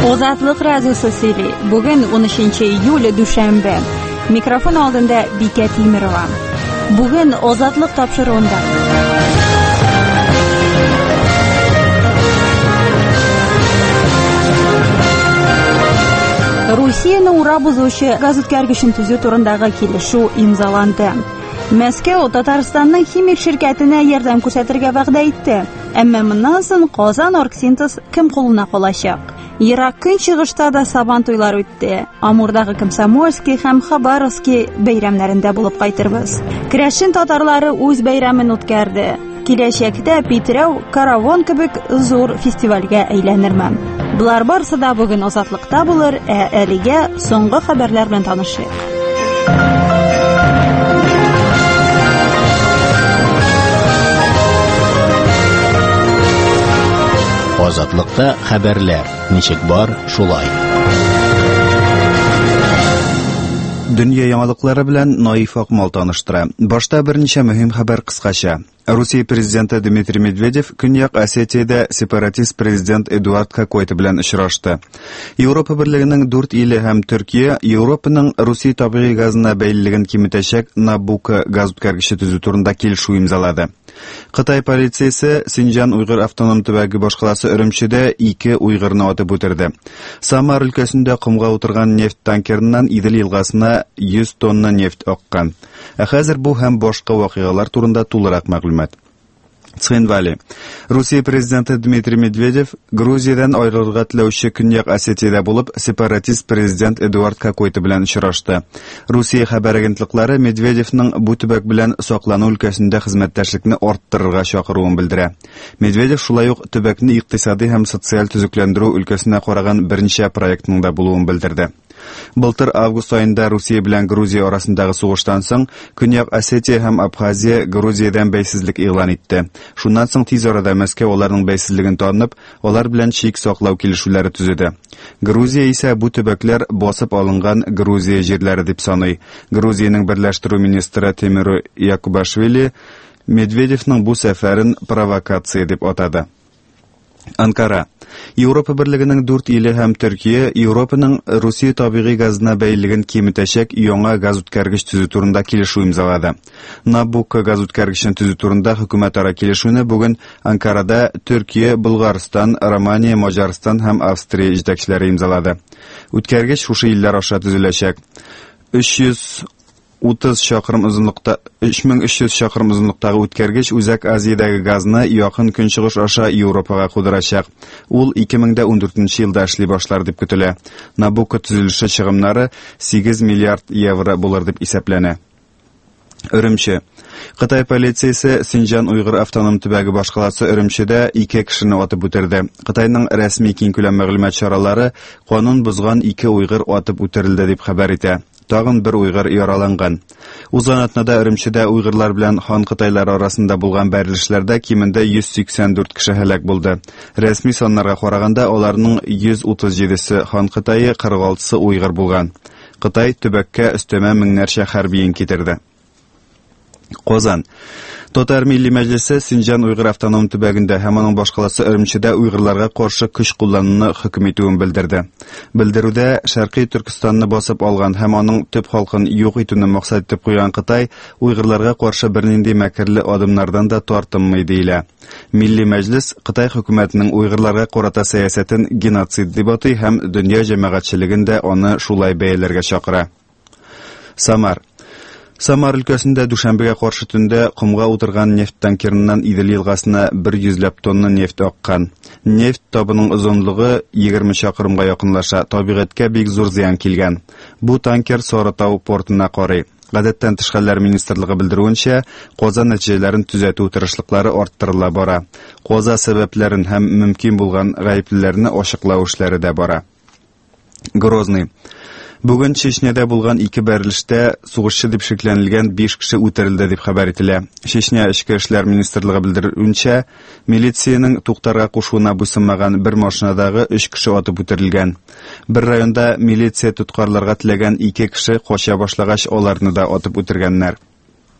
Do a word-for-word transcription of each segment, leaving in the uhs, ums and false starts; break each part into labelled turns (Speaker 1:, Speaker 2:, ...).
Speaker 1: Ozatlık Radyosu Seri. Bugün on üçüncü iyul Düşenbe. Mikrofon aldığında Bike Timirova. Bugün Ozatlık tapşırığında. Rusiyanın uğra buzuvchi gaz o'tkazgichini tuzuv turindagi kelishuv imzolandi. Moskva Tataristanning ximik shirkatini yordam ko'rsatishiga va'da etdi. Ammo bundan so'ng Qozon Orgsintez kim qo'lina qolashaq? Iroq kunchig'ishda da saban to'ylari o'tdi. Amurdagi Komsomolskiy ham Xabarovskiy bayramlarida bo'lib qaytirmiz. Krashin tatarlari o'z bayramini o'tkazdi. Kelajakda Petrov Karavon kabi zo'r festivalga aylanirman. Bular barsida bugun ozodlikda bo'lur. Aliga so'nggi xabarlar bilan tanishing.
Speaker 2: Ozodlikda xabarlar. Nechik bor shulay. Dünya yangilıklari bilan Noif Oqmol tanishtira. Boshda bir necha muhim xabar qisqacha. Rossiya prezidenti Dmitriy Medvedev Kunyoq Osetiyada separatist prezident Eduard Kokoyt bilan uchrashdi. Yevropa Birligining to'rt ili ham Turkiya Yevropaning Rossiya tabiiy gazini bayilligini kimitashak Nabucco gaz o'tkazgichi tuzuv turida kelishuv imzoladi. Xitoy politsiyasi Sinjan Uyg'ur avtonom tubagi boshqalasi Urumchida ikki Uyg'urni otib o'tirdi. Samar o'lkasida qumga o'tirgan neft tankeridan Idil yilg'asina yuz tonna neft oqqan. Hozir bu ham boshqa voqealar turida to'liq ma'lumot. Tsxinvali. Rossiya prezidenti Dmitriy Medvedev Gruziyadan ayrılishga tilovchi Kunyoq Osetiyada bo'lib, separatist prezident Eduard Kokoyt bilan uchrashdi. Rossiya xabar agentliklari Medvedevning bu tubak bilan saqlanuvchi o'lkasida xizmatdashlikni orttirishga chaqiruvini bildirdi. Medvedev shulay yo'q tubakni iqtisodiy ham sotsial tuzuklantiruv o'lkasina qaragan bir necha proyektning da bo'lganini bildirdi. Былтыр avgust oyida Rossiya bilan Gruziya orasidagi so'g'ishdan so'ng Kunyoq Osetiya ham Abxaziya Gruziyadan baysizlik e'lon etdi. Shundan so'ng tez orada Moskva ularning baysizligini tanib, ular bilan chek saqlov kelishuvlari tuzdi. Gruziya esa bu tubaklar bosib olingan Gruziya yerlari deb sanay. Gruziyaning birlashtiruv ministri Temir Yakubashvili Medvedevning bu safarini provokatsiya deb atadi. Ankara. Yevropa Birligining to'rt ili ham Turkiya Yevropaning Rossiya tabiiy gazini bayilligini kimitashak yangi gaz o'tkazgich tuzuv turida kelishuv imzoladi. Nabucco gaz o'tkazgichini tuzuv turida hukumataro kelishuvni bugun Ankarada Turkiya, Bulg'ariston, Romaniya, Majariston ham Avstriya yetakchilari imzoladi. O'tkazgich o'sha yillar osha tuzilajak. uch yuz o'ttiz shoqirim uzunlikda uch ming uch yuz shoqirim uzunlikdagi o'tkazgich Uzak Aziyadagi gazni yaqin kunchiqish osha Yevropaga qo'dirashaq. U ikki ming o'n to'rtinchi yilda ishlay boshlar deb kutiladi. Nabucco tuzilishi sig'imlari sakkiz milliard yevro bo'lar deb hisoblanadi. Urumchi. Xitoy politsiyasi Sinjan Uyg'ur avtonom tubagi boshqalasi Urumchida ikki kishini otib o'tirdi. Xitoyning rasmiy keng ko'lam ma'lumot choralari qonun buzgan ikki Uyg'ur otib o'tirildi deb xabar etdi. Tag'in bir Uyg'ur yaralangan. Uzanatnada Urumchida Uyg'urlar bilan Xon Xitoylar orasida bo'lgan barilishlarda kimida yuz sakson to'rt kishi halok bo'ldi. Rasmiy sonlarga qaraganda ularning yuz o'ttiz yedisi Xon Xitoyi, qirq oltisi Uyg'ur bo'lgan. Xitoy tubakka ustma minglarcha harbiyin ketirdi. Qozon. Tatar Milliy Majlisi Sinjan Uyg'ur avtonom tubagida hamon boshqalasi Urumchida Uyg'urlarga qarshi kuch qo'llanishni hukm etuvini bildirdi. Bildiruvda Sharqiy Turkistonni bosib olgan hamoning tub xalqini yo'q etishni maqsad etib qo'ygan Xitoy Uyg'urlarga qarshi bir nindi makrli odamlardan da tortinmaydi deydi. Milliy Majlis Xitoy hukumatining Uyg'urlarga qarata siyosatini genotsid deb atay ham dunyo jamoatchiligida uni shulay baylarga chaqira. Samar. Samar o'lkasida Dushanbega qarshi tunda qumga o'tirgan neft tankeridan Idil yilg'asina bir yuz lab tonna neft oqqan. Neft tobining uzunligi yigirma shoqirimga yaqinlasha, tabiatga bek zo'r ziyon kelgan. Bu tanker Saratov portuna qori. Gazetdan Tashqarilar ministrligi bildirgancha, qoza natijalarini tuzatuv tirishliklari orttirilib bora. Qoza sabablarini ham mumkin bo'lgan g'ayiblarni oshliqlash ishlarida bora. Grozny. Bugun Chechniyada bo'lgan ikki barilishda so'g'ishchi deb shakllanilgan besh kishi o'tirildi deb xabar etiladi. Chechniya Ichki ishlar ministrligi bildirgancha, militsiyaning to'xtarga qo'shuvina bo'ysunmagan bir mashinadagi uch kishi otib o'tirilgan. Bir rayonda militsiya tutqarlarga tilagan ikki kishi qocha boshlagach, ularni da otib o'tirganlar.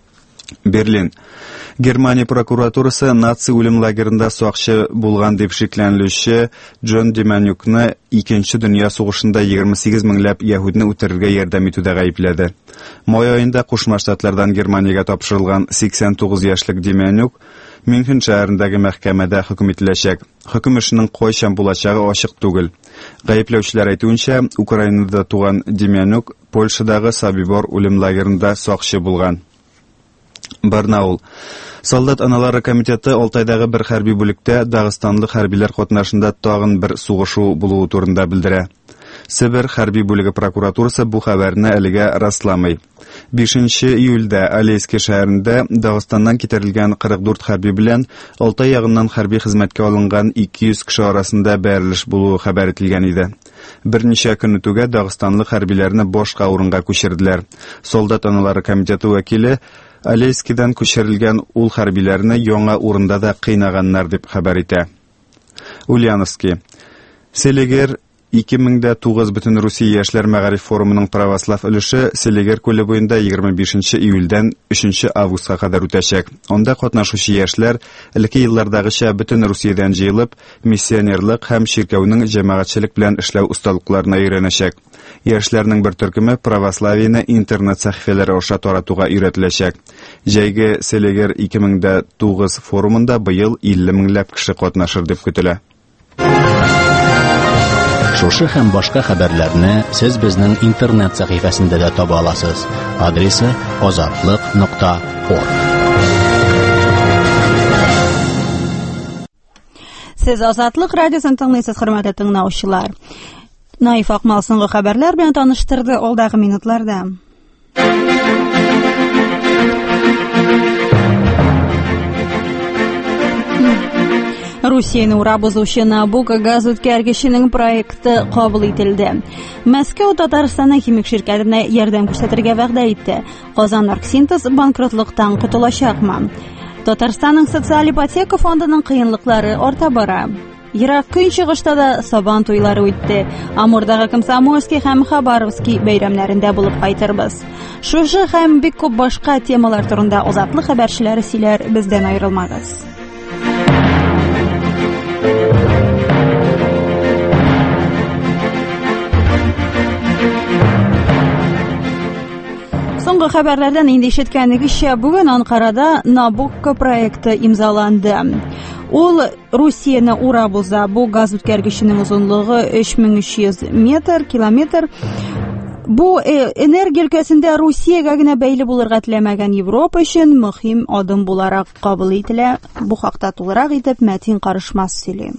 Speaker 2: Берлин. Германия прокуратурасы наци үлем лагерында сакчы булган дип шикләнелүче Джон Демянюкны Икенче дөнья сугышында егерме сигез меңләп яһүдне үтерергә ярдәм итүдә гаепләде. Май аенда Кушма Штатлардан Германиягә тапшырылган сиксән тугыз яшьлек Демянюк Мюнхен шәһәрендәге мәхкәмәдә хөкем ителәчәк. Хөкем эшенең кайчан булачагы ачык түгел. Гаепләүчеләр әйтүенчә, Украинада туган Демянюк Польшадагы Собибор үлем лагерында сакчы булган. Барнаул. Солдат аналары комитеты Алтайдагы бер хәрби бүлектә Дагыстанлы хәрбиләр катнашында тагын бер сугышу булуы турында белдерә. Себер хәрби бүлеге прокуратурасы бу хәбәрне әлегә расламый. бишенче июльдә Алейск шәһәрендә Дагыстаннан китерелгән кырык дүрт хәрби белән Алтай ягыннан хәрби хезмәткә алынган ике йөз кеше арасында бәрелеш булуы хәбәр ителгән иде. Берничә көн үтүгә Дагыстанлы хәрбиләрне башка урынга күчерделәр. Солдат аналары комитеты вәкиле Алейскидан күчерелгән ул хәрбиләрне яңа урында да кыйнаганнар дип хәбәр итә. Ульяновский. Селигер ике мең тугыз бөтен Русия яшьләр мәгариф форумының православ өлеше Селигер күле буенда егерме бишенче июльдән өченче августка кадәр үтәчәк. Онда катнашучы яшьләр элекке еллардагыча бөтен Русиядән җыелып, миссионерлык һәм чиркәүнең җәмәгатьчелек белән эшләү осталыкларына өйрәнәчәк. Яшьләрнең бер төркеме православиене интернет сәхифәләре аша таратуга өйрәтеләчәк. Җәйге Селигер ике мең тугыз форумында быел илле меңләп кеше катнашыр дип көтелә.
Speaker 3: Шушы һәм башка хәбәрләрне сез безнең интернет сәхифәсендә дә таба аласыз. Адресы азатлык нокта орг.
Speaker 1: Сез Азатлык радиосын тыңлыйсыз, хөрмәтле тыңлаучылар. Наиф Акмал соңгы хәбәрләр белән таныштырды алдагы минутларда. Русияны ура бозучы Набука газ үткәргеченең проекты кабул ителде. Мәскәү Татарстанның химик ширкәтенә ярдәм күрсәтергә вәгъдә итте. Казан Оргсинтез банкротлыктан котылачакмы? Татарстанның социаль ипотека фондының кыенлыклары арта бара. Ерак көнчыгышта да Сабан туйлары үтте. Амурдагы Комсомольский һәм Хабаровский бәйрәмнәрендә булып кайтырбыз. Шушы һәм бик күп башка темалар турында Азатлык хәбәрчеләре сөйләр, бездән аерылмагыз. Соңгы хәбәрләрдән инде ишеткәнегезчә, бүген Анкарада Набука проекты имзаланды. Ул Русияны ура боза. Бу газ үткәргеченең озынлыгы өч мең өч йөз метр, километр. Бу э, энергия өлкәсендә Русиягә генә бәйле булырга теләмәгән Европа өчен мөһим адым буларак кабул ителә. Бу хакта тулырак итеп Мәтин Карышмас сөйли.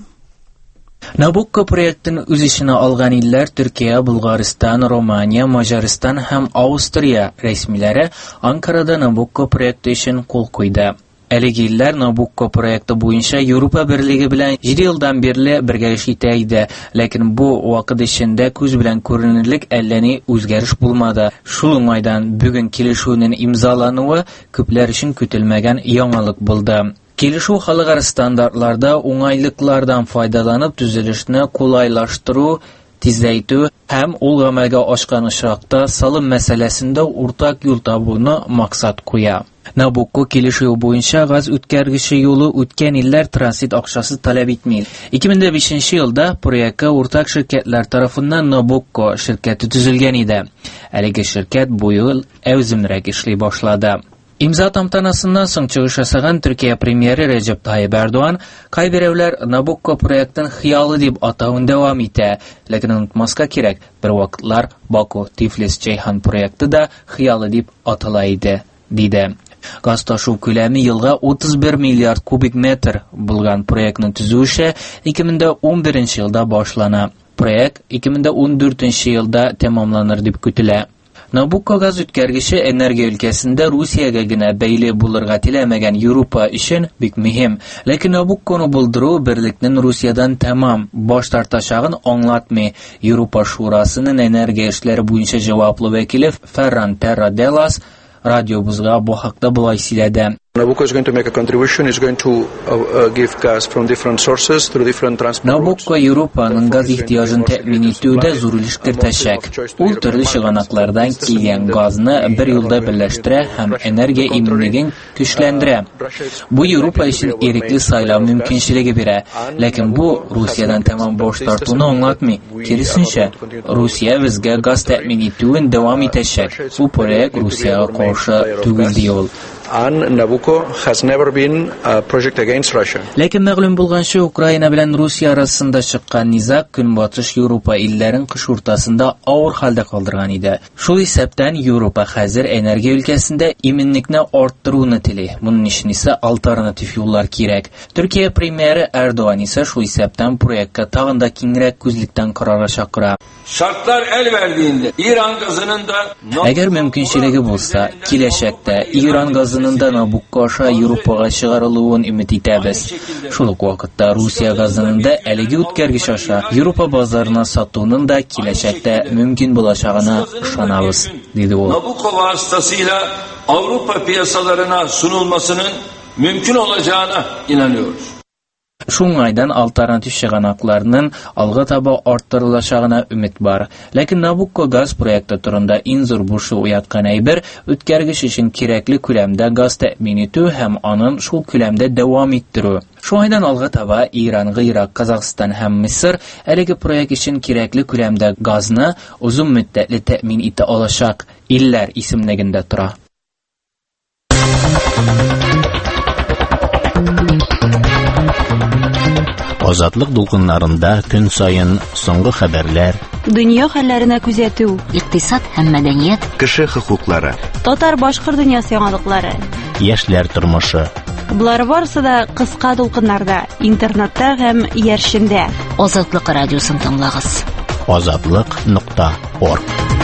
Speaker 4: Набука проектын үз иченә алган илләр Төркия, Булгарстан, Романия, Маҗарстан һәм Австрия рәсмиләре Анкарада Набука проекты өчен кул куйды. Әлеге илләр Набука проекты буенча Европа Берлеге белән җиде елдан бирле бергә эш итә иде, ләкин бу вакыт эчендә күз белән күренерлек әллә ни үзгәреш булмады. Шул уңайдан бүген килешүнең имзалануы күпләр өчен көтелмәгән яңалык булды. Килешү халыкара стандартларда уңайлыклардан файдаланып төзелешне кулайлаштыру, тизләйтү һәм ул гамәлгә ашкан очракта салым мәсьәләсендә уртак юл табуны максат куя. Набука килешү буенча газ үткәргече юлы үткән илләр транзит акчасы таләп итми. ике мең бишенче елда проектка уртак ширкәтләр тарафыннан Набука ширкәте төзелгән иде. Әлеге ширкәт бу ел әүземрәк эшли башлады. Имза тантанасыннан соң чыгыш ясаган Төркия премьеры Реджеп Тайип Эрдоган кайберәүләр Набука проектын хыялы дип атауын дәвам итә, ләкин онытмаска кирәк, бер вакытлар Баку Тифлис Ceyhan проекты да хыялы дип атала иде, диде. Газ ташу күләме елга утыз бер миллиард кубик метр булган проектны төзүше ике мең унберенче елда башлана. Проект ике мең ундүртенче елда тәмамланыр дип көтелә. Набука газ үткәргече энергия өлкәсендә Русиягә генә бәйле булырга теләмәгән Европа өчен бик мөһим. Ләкин Набуканы булдыру берлекнең Русиядән тәмам баш тартачагын аңлатмый. Европа шурасының энергия эшләре буенча җаваплы вәкиле Ферран Терраделас радиобызга бу хакта булай сөйләде.
Speaker 5: Nabucco is going to make a contribution. It's going to uh, uh, give gas from different sources through different transport routes.
Speaker 4: Nabucco Европаның газ ихтияжын тәэмин итүдә зур өлеш кертәчәк. Ул төрле чыганаклардан килгән газны бер юлда берләштерә һәм энергия иминлеген көчләндерә. Бу Европа өчен ирекле сайлау мөмкинчелеге бирә, ләкин бу Русиядән тәмам бош тартуны аңлатмый. Киресенчә, Русия безгә газ тәэмин итүен дәвам итәчәк. Бу проект Русиягә каршы түгел ди ул.
Speaker 5: And Nabucco has never been a project against Russia.
Speaker 4: Ләкин мәгълүм булганча, Украина белән Русия арасында чыккан низак Көнбатыш Европа илләрен кыш уртасында авыр хәлдә калдырган иде. Шул исәптән Европа хәзер энергия өлкәсендә иминлекне арттыруны тели. Моның өчен исә альтернатив юллар кирәк. Төркия премьеры Эрдоган исә шул исәптән проектка тагын да киңрәк күзлектән карарга чакыра.
Speaker 6: Şartlar el verdiğinde İran gazının da
Speaker 4: Әгәр мөмкинчелеге булса, киләчәктә Иран газының да Набукко аша Европага чыгарылуын өмет итәбез. Шул ук вакытта Русия газының да әлеге үткәргеч аша Европа базарына сатуның да киләчәктә мөмкин булачагына ышанабыз, диде ул.
Speaker 6: Nabukko vasıtasıyla Avrupa piyasalarına sunulmasının mümkün olacağına inanıyoruz.
Speaker 4: Шуңайдан альтернатив чыганакларның алга таба арттырылачагына өмет бар. Ләкин Набукко газ проекты турында иң зур бушы уяткан әйбер үткәргеч өчен кирәкле күләмдә газ тәэмин итү һәм аның шул күләмдә дәвам иттерү. Шуңайдан алга таба Иранга, Ирак, Казакстан һәм Мисыр әлеге проект өчен кирәкле күләмдә газны узун мөддәтле тәэмин итә алачак илләр исемлегендә тора.
Speaker 3: Азатлык дулкыннарында көн сайын соңгы хәбәрләр,
Speaker 1: Дөнья хәлләренә күзәтү,
Speaker 7: икътисад һәм мәдәният,
Speaker 2: кеше хокуклары,
Speaker 1: татар-башкорт дөньясы яңалыклары.
Speaker 3: яшьләр тормышы.
Speaker 1: Булар барысы да кыска дулкыннарда, интернетта һәм яршендә.
Speaker 7: Азатлык радиосын тыңлагыз.
Speaker 3: азатлык нокта орг.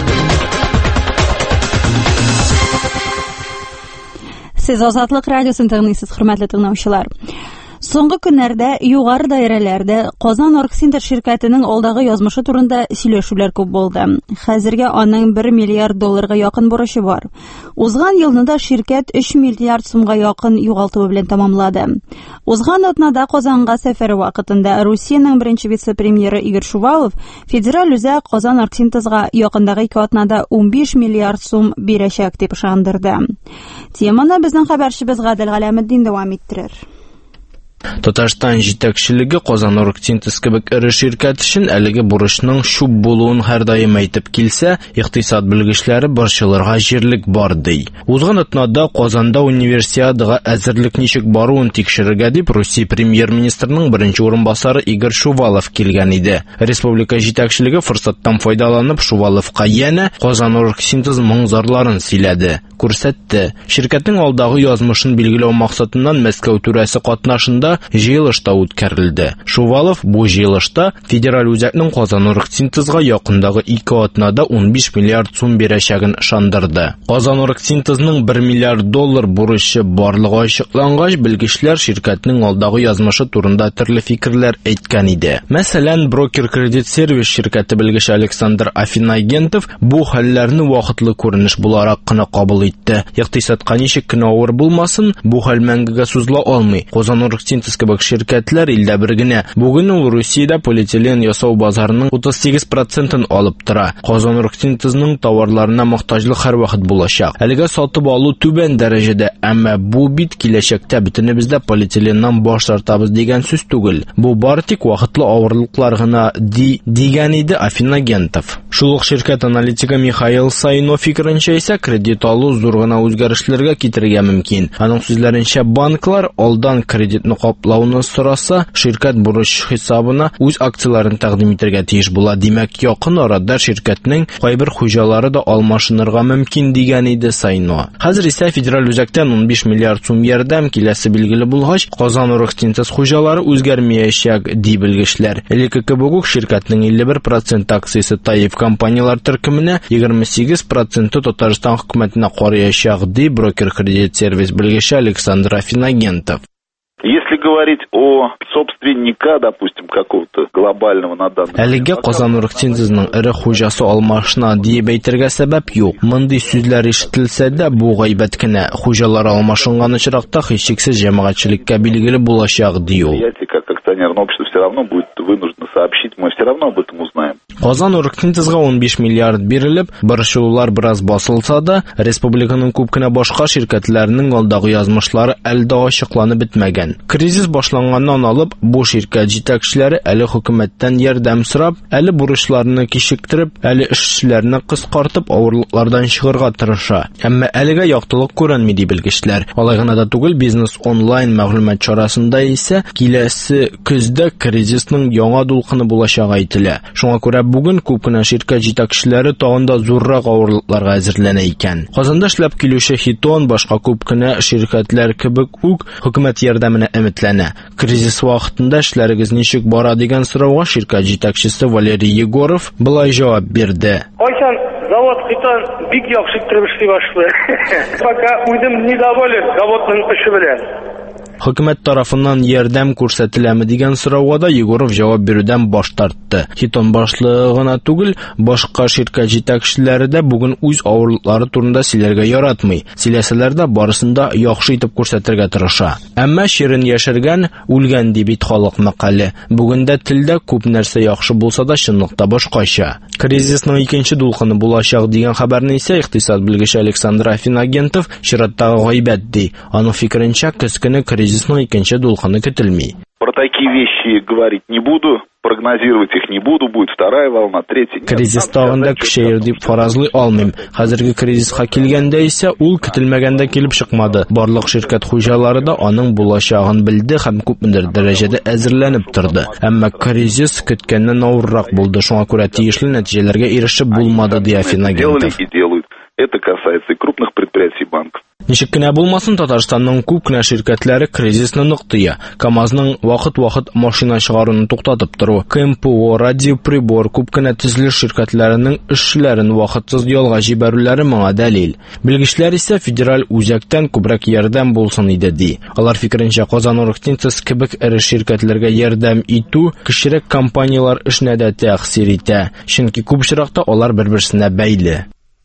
Speaker 1: Сез Азатлык радиосын тыңлыйсыз, хөрмәтле тыңлаучылар. Соңгы көннәрдә югары даирәләрдә Казан Оргсинтез ширкәтенең алдагы язмышы турында сөйләшүләр күп булды. Хәзергә аның бер миллиард долларга якын бурычы бар. Узган елны да ширкәт өч миллиард сумга якын югалтуы белән тамамлады. Узган атнада Казанга сәфәре вакытында Русиянең беренче вице-премьеры Игорь Шувалов федераль үзәк Казан Оргсинтезга якындагы ике атнада ун биш миллиард сум бирәчәк дип ышандырды. Теманы безнең хәбәрчебез Гадел Галәметдин дәвам иттерер.
Speaker 8: Татарстан җитәкчелеге Казан Оргсинтез кебек ире ширкәт өчен әлеге бурычның шуп булуын һәр даим әйтеп килсә, икътисад белгечләре борчылырга җирлек бар ди. Узган атнада Казанда универсиадага әзерлек ничек баруын тикшерергә дип Русия премьер-министрының беренче урынбасары Игорь Шувалов килгән иде. Республика җитәкчелеге форсаттан файдаланып Шуваловка янә Казан Оргсинтез моңзарларын сөйләде, күрсәтте. Ширкәтнең алдагы язмышын билгеләү максатыннан Мәскәү түрәсе катнашында җыелышта үткәрелде. Шувалов бу җыелышта федераль үзәкнең Казан Оргсинтезга якындагы ике атнада ун биш миллиард сум бирәчәген ышандырды. Казан Оргсинтезның бер миллиард доллар бурычы барлыгы ачыклангач, белгечләр ширкәтнең алдагы язмышы турында төрле фикерләр әйткән иде. Мәсәлән, брокер кредит сервис ширкәте белгече Александр Афинагентов бу хәлләрне вакытлы күренеш буларак кына кабул итте. Икътисадка ничек кенә авыр булмасын, бу хәл мәңгегә сузыла алмый. Казан Оргсинтез кебек ширкәтләр илдә бер генә. Бүген ул Русиядә полиэтилен ясау базарының утыз сигез процентын алып тора. Казан Оргсинтезның товарларына мохтаҗлык һәрвакыт булачак. Әлегә сатып алу түбән дәрәҗәдә, әмма бу бит киләчәктә бөтенебездә полиэтиленнан баш тартабыз дигән сүз түгел. Бу бары тик вакытлы авырлыклар гына ди дигән иде Афинагентов. Шул ук ширкәт аналитигы Михаил Сайнов фикеренчә исә кредит алу зур гына үзгәрешләргә китерергә мөмкин. Аның сүзләренчә, банклар алдан кредитны каплауны сораса, ширкәт бурыч хисабына үз акцияларын тәкъдим итәргә тиеш була. Димәк, якын арада ширкәтнең кайбер хуҗалары да алмашынырга мөмкин дигән иде Сайно. Хәзер исә федераль үзәктән ун биш миллиард сум ярдәм киләсе билгеле булгач, Казан Оргсинтез хуҗалары үзгәрмәячәк ди белгечләр. Элекке кебек үк ширкәтнең илле бер процент акциясе Таиф компаниялар төркеменә, егерме сигез проценты Татарстан хөкүмәтенә карыячак ди брокер кредит сервис белгече Александр Афинагентов.
Speaker 9: Если говорить о собственника, допустим, какого-то глобального на данный момент.
Speaker 8: Әлегә Казан Урыктинтезның ире хуҗасы алмашына дип әйтергә сәбәп юк. Мондый сүзләр ишетелсә дә, бу гайбәт кенә. Хуҗалар алмашынган очракта һичшиксез җәмәгатьчелеккә билгеле булачак ди ул.
Speaker 9: Как акционерное общество все равно будет вынуждено сообщить, мы все равно об этом узнаем.
Speaker 8: Казан Урыктинтезга он биш миллиард бирелеп, борчулар бераз басылса да, республиканың күп кенә башка ширкәтләренең алдагы язмышлары әлдә ачыкланып бетмәгән. Кризис башланганнан алып, бу ширкәт җитәкчеләре әле хөкүмәттән ярдәм сорап, әле бурычларны кичектереп, әле эшчеләрне кыскартып, авырлыклардан чыгарга тырыша. Әмма әлегә яктылык күренми ди белгечләр. Алай гына да түгел, бизнес онлайн мәгълүмат чарасында исә киләсе көздә кризисның яңа дулкыны булачагы әйтелә. Шуңа күрә бүген күп кенә ширкәт җитәкчеләре тагын да зуррак авырлыкларга әзерләнә икән. Казанда эшләп килүче Хитон башка күп кенә ширкәтләр кебек үк хөкүмәт ярдәменә өметләнә. Кризис вакытында эшләрегез ничек бара дигән сорауга ширкәт җитәкчесе Валерий Егоров былай җавап бирде.
Speaker 10: Кайчан завод Хитон бик яхшы итеп эшли башлый. Пока үзем недоволен заводның эше белән.
Speaker 8: Хөкүмәт тарафыннан ярдәм күрсәтеләме дигән сорауга да Егоров җавап бирүдән баш тартты. Хитон башлыгына түгел, башка ширкәт җитәкчеләре дә бүген үз авырлыклары турында сөйләргә яратмый. Сөйләсәләр дә барысында яхшы итеп күрсәтергә тырыша. Әмма ширин яшергән, үлгән дип бит халык мәкале. Бүгендә телдә күп нәрсә яхшы булса да чынлыкта башкача. Кризисның икенче дулкыны булачак дигән хәбәрне исә икътисад белгече Александр Афинагентов чираттагы гайбәт ди. Аның фикеренчә, көз көне кризисның икенче дулкыны көтелми.
Speaker 9: Про такие вещи говорить не буду, прогнозировать их не буду, будет вторая волна, третья.
Speaker 8: Кризис тагында көчәер дип фаразлый алмыйм. Хәзерге кризиска килгәндә исә ул көтелмәгәндә килеп чыкмады. Барлык ширкәт хуҗалары да аның булачагын белде һәм күпмедер дәрәҗәдә әзерләнеп торды. Әмма кризис көткәннән авыррак булды. Шуңа күрә тиешле нәтиҗәләргә ирешеп булмады ди Афинагентов.
Speaker 9: Это касается и крупных предприятий банков.
Speaker 8: Ничек кенә булмасын, Татарстанның күп кенә ширкәтләре кризисны ныктыя. КАМАЗның вакыт-вакыт машина чыгаруны туктатып тору, КМПО, радиоприбор, күп кенә төзелеш ширкәтләренең эшчеләрен вакытсыз ялга җибәрүләре моңа дәлил. Белгечләр исә федераль үзәктән күбрәк ярдәм булсын иде ди. Алар фикеренчә, Казан Урыктинтез кебек ире ширкәтләргә ярдәм итү кечерәк компаниялар эшенә дә тәэсир итә. Чөнки күп очракта алар бер-берсенә бәйле.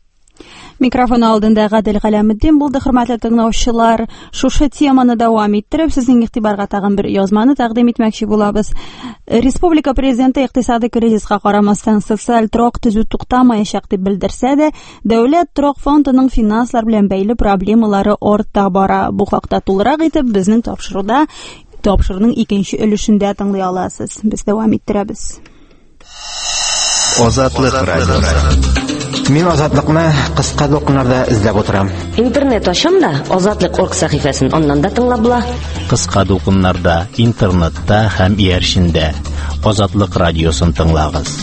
Speaker 1: Микрофон алдында Гадел Галәметдин булды, хөрмәтле тыңлаучылар. Шушы теманы дәвам иттереп, сезнең игътибарга тагын бер язманы тәкъдим итмәкче булабыз. Республика президенты икътисади кризиска карамастан социаль торак төзү туктамаячак дип белдерсә дә, дәүләт торак фондының финанслар белән бәйле проблемалары артта бара. Бу хакта тулырак итеп безнең тапшыруда, тапшырның икенче өлешендә тыңлый аласыз. Без дәвам иттерәбез.
Speaker 2: Азатлык радиосы.
Speaker 11: Мин азатлыкны кыска дулкыннарда эзләп утырам.
Speaker 12: Интернет ачам да азатлык орг сәхифәсен аннан да тыңлап була.
Speaker 3: Кыска дулкыннарда, интернетта һәм ияршиндә Азатлык радиосын тыңлагыз.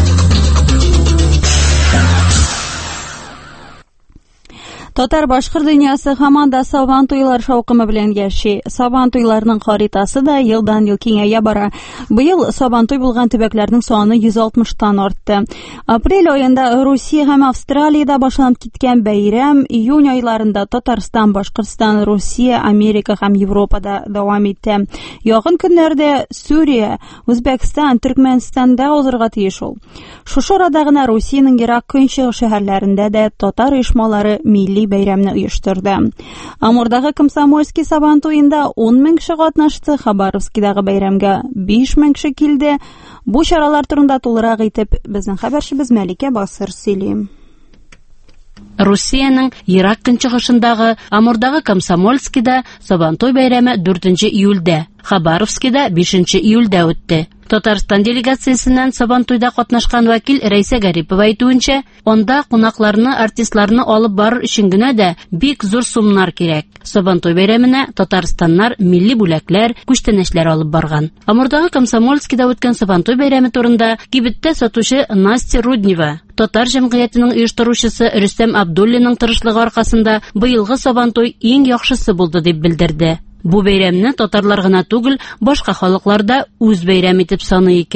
Speaker 1: Татар башкыр дөньясы һаман да Сабан туйлар шаукымы белән яши. Сабан туйларының харитасы да елдан-ел киңәя бара. Быел Сабан туй булган төбәкләрнең саны йөз алтмыштан артты. Апрель аенда Русия һәм Австралиядә башланып киткән бәйрәм июнь айларында Татарстан, Башкортстан, Русия, Америка һәм Европада дәвам итә. Якын көннәрдә Сүрия, Үзбәкстан, Төркмәнстанда узарга тиеш ул. Шушы арада гына Русиянең ерак көнчыгыш шәһәрләрендә дә татар оешмалары милли бәйрәмне оештырды. Амурдагы Комсомольский Сабан туенда он мең кеше катнашты, Хабаровскидагы бәйрәмгә биш мең кеше килде. Бу чаралар турында тулырак итеп безнең хәбәрчебез Мәликә Басыр сөйли.
Speaker 12: Русиянең ерак көнчыгышындагы Амурдагы Комсомольскида Сабан туй бәйрәме дүртенче июльдә, Хабаровскида бишенче июльдә үтте. Татарстан делегациясеннән Сабан туйда катнашкан вәкил Рәйсә Гарипова әйтүенчә, анда кунакларны, артистларны алып барыр өчен генә дә бик зур сумнар кирәк. Сабан туй бәйрәменә Татарстаннар милли бүләкләр, күчтәнәчләр алып барган. Амурдагы Комсомольскида үткән Сабан туй бәйрәме турында кибеттә сатучы Настя Руднева, татар җәмгыятенең оештыручысы Рөстәм Абдуллинның тырышлыгы аркасында быелгы Сабан туй иң яхшысы булды дип белдерде. Бу бәйрәмне татарлар гына түгел, башка халыклар да үз бәйрәм итеп саный икән.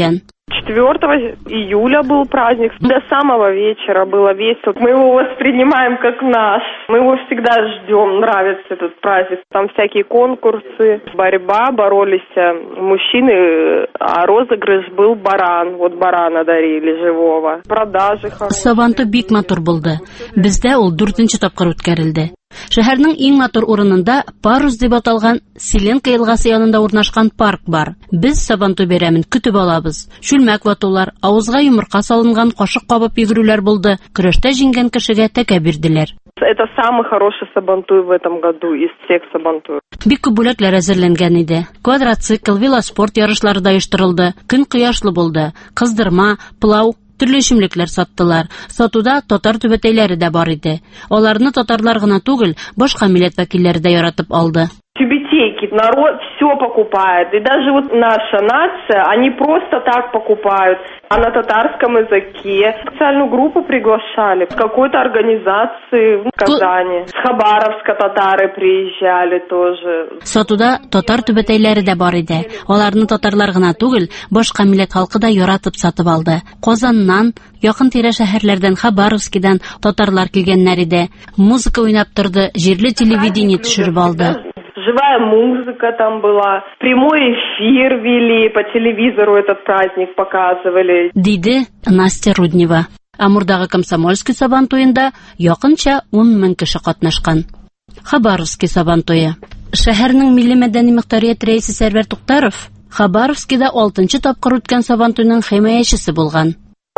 Speaker 13: четвёртого июля был праздник. До самого вечера было весело. Мы его воспринимаем как наш. Мы его всегда ждем. Нравится этот праздник. Там всякие конкурсы, борьба, боролись мужчины, а розыгрыш был баран. Вот барана дарили живого. Продажи хорошие.
Speaker 12: Сабантуй бик матур булды. Бездә ул дүртенче тапкыр үткәрелде. Шәһәрнең иң матур урынында Парус дип аталган Силенка елгасы янында урнашкан парк бар. Без Сабантуй бәйрәмен көтеп алабыз. Чүлмәк ватулар, авызга йомырка салынган кашык кабып йөгерүләр булды. Көрәштә җиңгән кешегә тәкә бирделәр.
Speaker 13: Это самый хороший Сабантуй в этом году из всех Сабантуй.
Speaker 12: Бик күп бүләкләр әзерләнгән иде. Квадроцикл, велоспорт ярышлары да оештырылды. Көн кояшлы булды. Кыздырма, плау, төрле эчемлекләр саттылар. Сатуда татар төбәтәйләре дә бар иде. Аларны татарлар гына түгел, башка милләт вәкилләре дә яратып алды.
Speaker 13: Тюбетейки, народ все покупает. И даже вот наша нация, они просто так покупают. А на татарском языке специальную группу приглашали. С какой-то организации в Казани. С Хабаровска татары приезжали тоже.
Speaker 12: Сатуда татар төбәтәйләре дә бар иде. Аларны татарлар гына түгел, башка милләт халкы да яратып сатып алды. Казаннан, якын тирә шәһәрләрдән, Хабаровскидан татарлар килгәннәр иде. Музыка уйнап торды, җирле телевидение төшереп алды.
Speaker 13: Живая музыка там была, прямой эфир вели, по телевизору этот праздник показывали.
Speaker 12: Диде Настя Руднева. Амурдагы Комсомольский Сабантуенда якынча ун мең кеше катнашкан. Хабаровский Сабантуе. Шәһәрнең милли мәдәни мөхтәрият рәисе Сәрвәр Туктаров Хабаровскида алтынчы тапкыр үткән Сабантуйның химаячысы булган.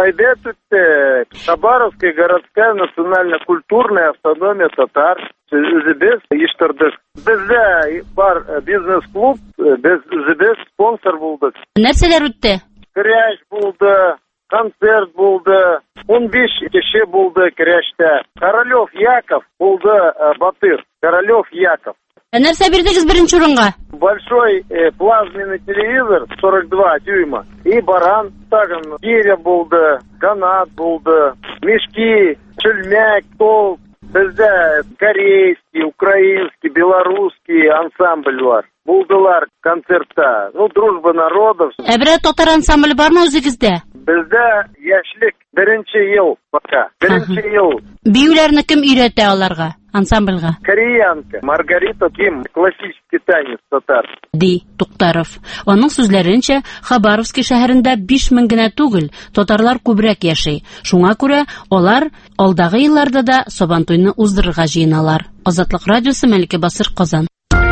Speaker 14: Хабаровская городская национально-культурная автономия татар. Үзебез ештырдык. Бездә бар бизнес-клуб, без үзебез спонсор булдык.
Speaker 12: Нәрсәләр үтте?
Speaker 14: Көрәш булды, концерт булды, ун биш кеше булды көрәштә. Королев Яков булды батыр. Королев Яков.
Speaker 12: Нәрсә бирдегез беренче урынга?
Speaker 14: Большой э, плазменный телевизор сорок два дюйма и баран, тагын гиря булды, канат булды, мешки, чүлмәк, тол. Бездә корейский, украинский, белорусский ансамбль бар. Булдылар концертта. Ну, дружба народов.
Speaker 12: Ә берәр татар ансамбле бармы үзегездә?
Speaker 14: Бездә яшьлек беренче ел пока. Беренче ел.
Speaker 12: Биюләрне кем өйрәтә аларга? Ансамбльга?
Speaker 14: Кореянка Маргарита Ким, классический танец татар.
Speaker 12: Ди Туктаров. Аның сүзләренчә, Хабаровский шәһәрендә биш мең генә түгел, татарлар күбрәк яши. Шуңа күрә алар алдагы елларда да Сабантуйны уздырырга җыеналар. Азатлык радиосы, Мәликә Басыр, Казан.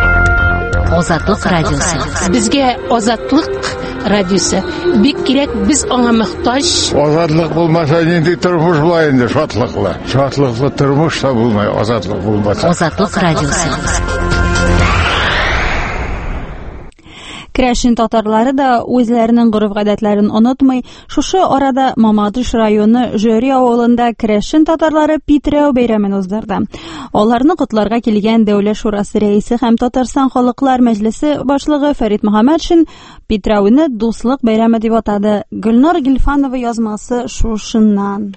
Speaker 7: Азатлык радиосы.
Speaker 15: Безгә Азатлык радиосы бик кирәк, без аңа мохтаҗ.
Speaker 16: Азатлык булмаса нинди тормыш була инде, шатлыклы. Шатлыклы тормыш та булмай, азатлык булмаса.
Speaker 7: Азатлык радиосы.
Speaker 1: Керәшен татарлары да үзләренең гореф-гадәтләрен онытмый, шушы арада Мамадыш районы Жөри авылында Керәшен татарлары Питрәү бәйрәмен уздырды. Аларны котларга килгән Дәүләт шурасы рәисе һәм Татарстан халыклар мәҗлесе башлыгы Фәрит Мөхәммәтшин Питрәүне дуслык бәйрәме дип атады. Гөлнар Гилфанова язмасы шушыннан.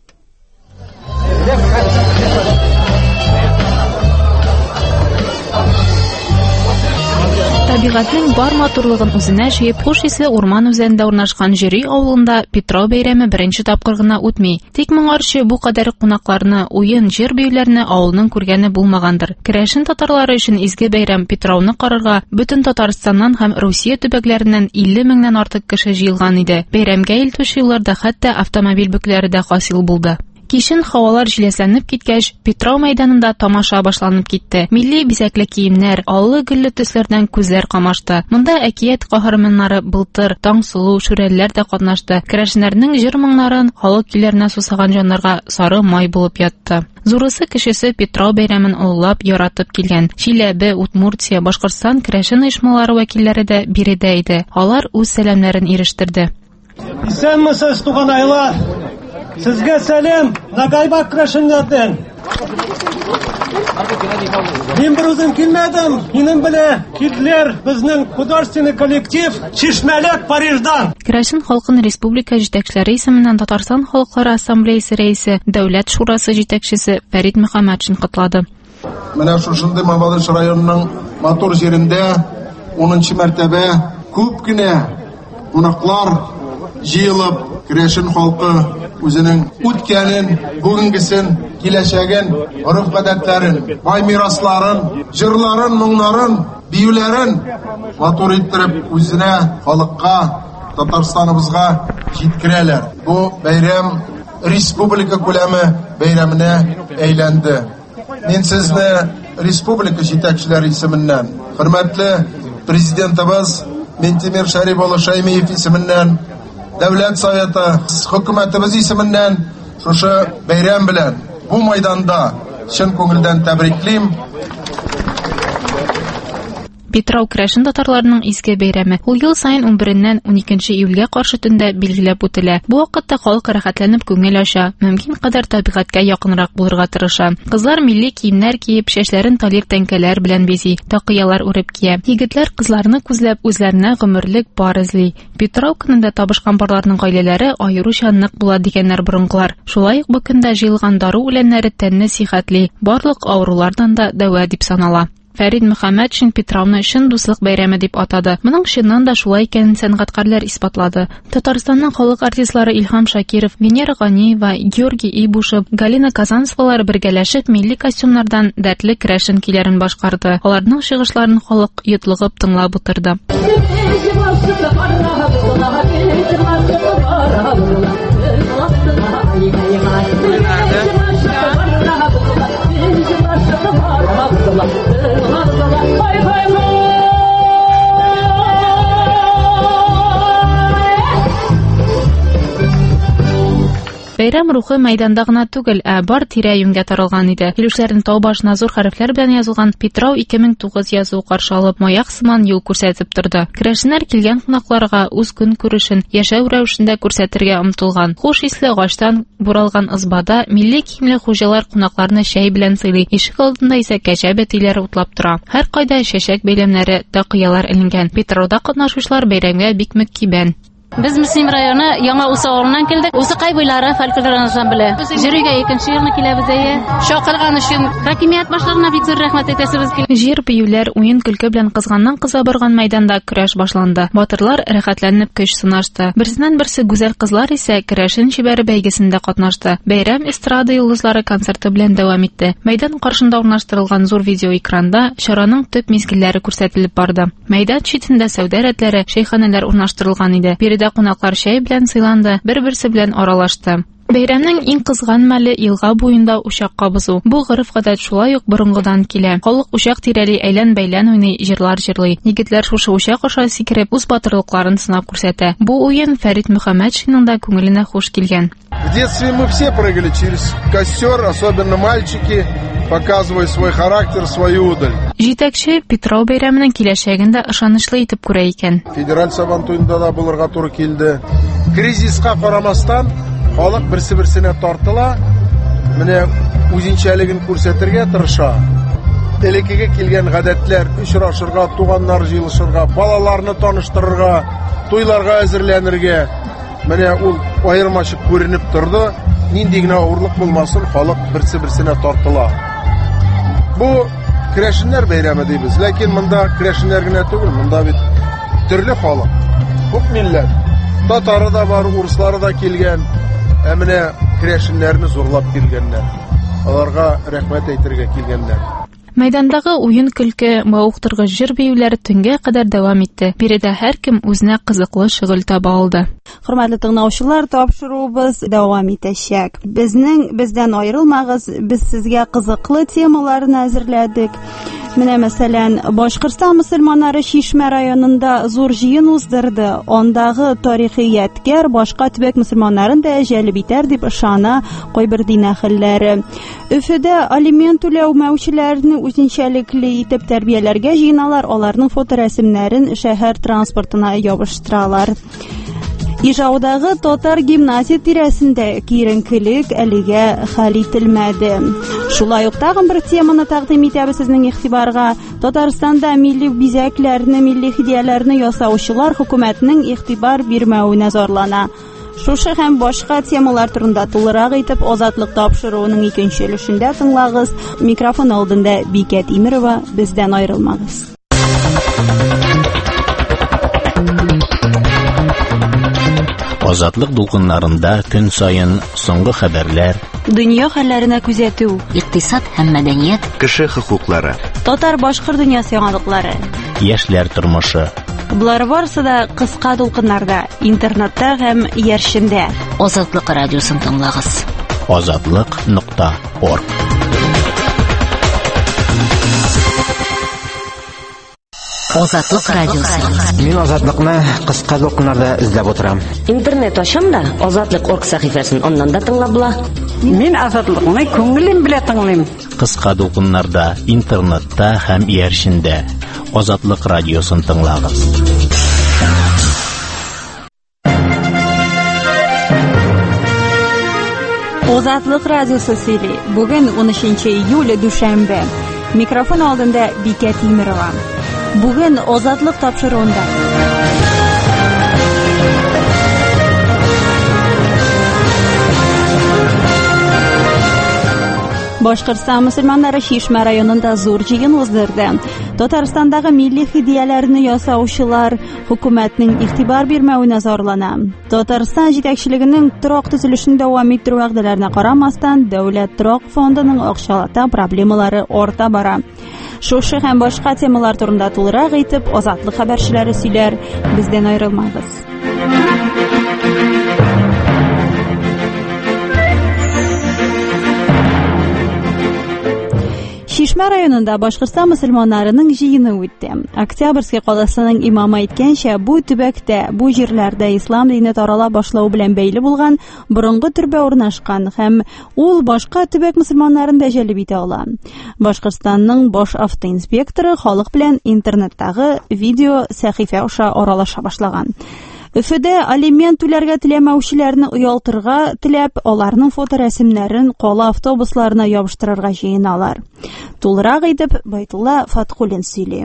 Speaker 17: Табигатьнең бар матурлыгын үзенә җыеп, хуш исле урман үзәгендә урнашкан Җөри авылында Питрау бәйрәме беренче тапкыр гына үтми. Тик моңарчы бу кадәр кунакларны, уен, җыр биюләрне авылның күргәне булмагандыр. Керәшен татарлары өчен изге бәйрәм Питрауны карарга бөтен Татарстаннан һәм Русия төбәкләреннән илле меңнән артык кеше җыелган иде. Бәйрәмгә илтүче елларда хәтта автомобиль бүкләре дә хасил булды. Кичен һавалар җиләсләнеп киткәч, Питрау мәйданында тамаша башланып китте. Милли бизәкле киемнәр, аллы-гөлле төсләрдән күзләр камашты. Монда әкият каһарманнары Былтыр, Таңсылу, Шүрәлләр дә катнашты. Керәшеннәрнең җыр-моңнарын халык көйләренә сусаган җаннарга сары май булып ятты. Зурысы кешесе Питрау бәйрәмен уллап, яратып килгән. Чиләбе, Удмуртия, Башкортстан керәшен оешмалары вәкилләре дә биредә иде. Алар үз сәламнәрен ирештирде.
Speaker 18: Исәнмесез, туганайлар! Сезгә сәлам, Нагайбак керәшеннәрдән. Мин бер үзем килмәдем, минем белән килделәр безнең художественный коллектив Чишмәлек Париждан.
Speaker 17: Керәшен халкын республика җитәкчеләре исеменнән Татарстан халыклары ассамблеясе рәисе, Дәүләт шурасы җитәкчесе Фәрит Мөхәммәтшин котлады.
Speaker 19: Менә шушындый Мамадыш районының матур җирендә унынчы мәртәбә күп кенә кунаклар җыелып, Керәшен халкы үзенең үткәнен, бүгенгесен, киләчәген, гореф-гадәтләрен, бай мирасларын, җырларын, моңнарын, биюләрен матур иттереп үзенә, халыкка, Татарстаныбызга җиткерәләр. Бу бәйрәм республика күләме бәйрәменә әйләнде. Мин сезне республика җитәкчеләре исеменнән, хөрмәтле президентыбыз Минтимер Шәрип улы Шәймиев исеменнән, Дәүләт Советы хөкүмәтебез исеменнән шушы бәйрәм белән бу майданда чын күңелдән тәбриклим.
Speaker 17: Питрау Керәшен татарларының изге бәйрәме. Ул ел сайын ун береннән ун икенче июльгә каршы төндә билгеләп үтелә. Бу вакытта халык рәхәтләнеп күңел ача, мөмкин кадәр табигатькә якынрак булырга тырыша. Кызлар милли киемнәр киеп, чәчләрен талир тәңкәләр белән бези, тақыялар үреп кия. Егетләр кызларны күзләп үзләренә гомерлек пар эзли. Питрау көнендә табышкан парларның гаиләләре аеруча нык була дигәннәр борынгылар. Шулай ук бу көндә җыелган дару үләннәре тәнне сихәтли, барлык авырулардан да дәва дип санала. Фәрид Мөхәммәтшин Питрауны чын дуслык бәйрәме дип атады. Моның чыннан да шулай икәнен сәнгатькәрләр испатлады. Татарстанның халык артистлары Илһам Шакиров, Венера Ганиева, Георгий Ибушев, Галина Казанцевалар бергәләшеп милли костюмнардан дәртле Керәшен көйләрен башкарды. Аларның чыгышларын халык йотлыгып тыңлап утырды. Бәйрәм рухы мәйданда гына түгел, ә бар тирә-юньгә таралган иде. Килүчеләрнең тау башына зур хәрефләр белән язылган Питрау ике мең тугыз язуы каршы алып, маяк сыман юл күрсәтеп торды. Керәшеннәр килгән кунакларга үз көн күрешен яшәү рәвешендә күрсәтергә омтылган. Хуш исле агачтан буралган ызбада милли киемле хуҗалар кунакларны чәй белән сыйлый. Ишек алдында исә кәҗә бәтиләре утлап тора. Һәр кайда чәчәк бәйләмнәре, тақыялар эленгән. Питрауда катнашучылар бәйрәмгә бик мөк кибән.
Speaker 15: Без Мөслим районы Яңа Усы авылыннан килдек. Усы кай буйлары фольклор ансамбле. Жюригә икенче елны киләбез әйе. Шакырган өчен хакимият башлыгына бик зур рәхмәт әйтәсебез.
Speaker 17: Җир биюләр, уен көлке белән кызганнан-кыза барган мәйданда көрәш башланды. Батырлар рәхәтләнеп көч сынашты. Берсеннән берсе гүзәл кызлар исә Керәшен чибәре бәйгесендә катнашты. Бәйрәм эстрада йолдызлары концерты белән дәвам итте. Мәйдан каршында урнаштырылган зур видеоэкранда чараның төп мизгилләре күрсәтелеп барды. Мәйдан читендә сәүдә рәтләре, шәйханәләр урнаштырылган иде. Биредә кунаклар чәй белән сыйланды, бер-берсе белән аралашты. Бәйрәмнең иң кызган мәле елга буенда учак кабызу. Бу гореф-гадәт шулай ук борынгыдан килә. Халык учак тирәли әйлән-бәйлән уйный, җырлар җырлый. Егетләр шушы учак аша сикереп үз батырлыкларын сынап күрсәтә. Бу уен Фәрид Мөхәммәтшинның да күңеленә хуш килгән.
Speaker 19: В детстве мы все прыгали через костер, особенно мальчики, показывая свой характер, свою удаль.
Speaker 17: Җитәкче Питрау бәйрәменең киләчәгендә ышанычлы итеп күрә икән.
Speaker 19: Федераль Сабантуенда да булырга туры килде. Кризиска карамастан халык берсе-берсенә тартыла, менә үзенчәлеген күрсәтергә тырыша. Элеккегә килгән гадәтләр, очрашырга, туганнар җыелышырга, балаларны таныштырырга, туйларга әзерләнергә. Менә ул аермачык күренеп торды. Нинди генә авырлык булмасын, халык берсе-берсенә тартыла. Бу Керәшеннәр бәйрәме дибез, ләкин монда Керәшеннәр генә түгел, монда бит төрле халык, күп милләт. Татары да бар, урыслары да килгән. Ә менә Керәшеннәрне зурлап килгәннәр. Аларга рәхмәт әйтергә килгәннәр.
Speaker 17: Мәйдандагы уен көлке, мавыктыргыч җыр биюләре төнгә кадәр дәвам итте. Биредә һәркем үзенә кызыклы шөгыль таба алды.
Speaker 1: Хөрмәтле тыңлаучылар, тапшыруыбыз дәвам итәчәк. Безнең бездән аерылмагыз, без сезгә кызыклы темаларны әзерләдек. Менә мәсәлән, Башкортстан мөселманнары Чишмә районында зур җыен уздырды. Андагы тарихи ядкәр башка төбәк мөселманнарын да җәлеп итәр дип ышана кайбер дин әһелләре. Өфөдә алимент түләүчеләрне үзенчәлекле итеп тәрбияләргә җыеналар, аларның фоторәсемнәрен шәһәр транспортына ябыштыралар. Ижаудагы татар гимназия тирәсендә киеренкелек әлегә хәл ителмәде. Шулай ук тагын бер теманы тәкъдим итәбез сезнең игътибарга. Татарстанда милли бизәкләрне, милли хидияләрне ясаучылар хөкүмәтнең игътибар бирмәвенә зарлана. Шушы һәм башка темалар турында тулырак итеп Азатлык тапшыруының икенче өлешендә тыңлагыз. Микрофон алдында Бикә Тимирова, бездән аерылмагыз.
Speaker 3: Азатлык дулкыннарында көн сайын соңгы хәбәрләр,
Speaker 1: дөнья хәлләренә күзәтү,
Speaker 7: икътисад һәм мәдәният,
Speaker 2: кеше хокуклары,
Speaker 1: татар-башкорт дөньясы яңалыклары,
Speaker 3: яшьләр тормышы.
Speaker 1: Булар барысы да кыска дулкыннарда, интернетта һәм яршендә.
Speaker 7: Азатлык радиосын тыңлагыз.
Speaker 3: азатлык нокта орг.
Speaker 7: Азатлык радиосы.
Speaker 11: Мин азатлыкны кыска дулкыннарда эзләп утырам.
Speaker 20: Интернет ачам да азатлык орг сәхифәсен аннан да тыңлап була.
Speaker 21: Мин азатлыкны күңелем белән тыңлыйм.
Speaker 3: Кыска дулкыннарда, интернетта һәм яршендә. Азатлык радиосын тыңлагыз.
Speaker 1: Азатлык радиосы сөйли. Бүген унөченче июль дүшәмбе. Микрофон алдында Бикә Тимирова. Бүген азатлык тапшыруында. Башкортстан мөселманнары Шишмә районында зур җыен уздырды. Татарстандагы милли хидияләрне ясаучылар хөкүмәтнең игътибар бирмәвенә зарлана. Татарстан җитәкчелегенең торак төзелешен дәвам иттерү вәгъдәләренә карамастан, дәүләт торак фондының акчалата проблемалары арта бара. Шушы һәм башка темалар турында тулырак әйтеп, азатлык хәбәрчеләре сөйләр. Бездән аерылмагыз. Шишмә районында Башкортстан мөселманнарының җыены үтте. Октябрьский каласының имамы әйткәнчә, бу төбәктә, бу җирләрдә ислам дине тарала башлау белән бәйле булган борынгы төрбә урнашкан һәм ул башка төбәк мөселманнарын да җәлеп итә ала. Башкортстанның баш автоинспекторы халык белән интернеттагы видео сәхифә аша аралаша башлаган. Өфөдә алимент түләргә теләмәүчеләрне оялтырга теләп, аларның фоторәсемнәрен кала автобусларына ябыштырырга җыеналар. Тулырак әйтеп, Байтулла Фаткуллин сөйли.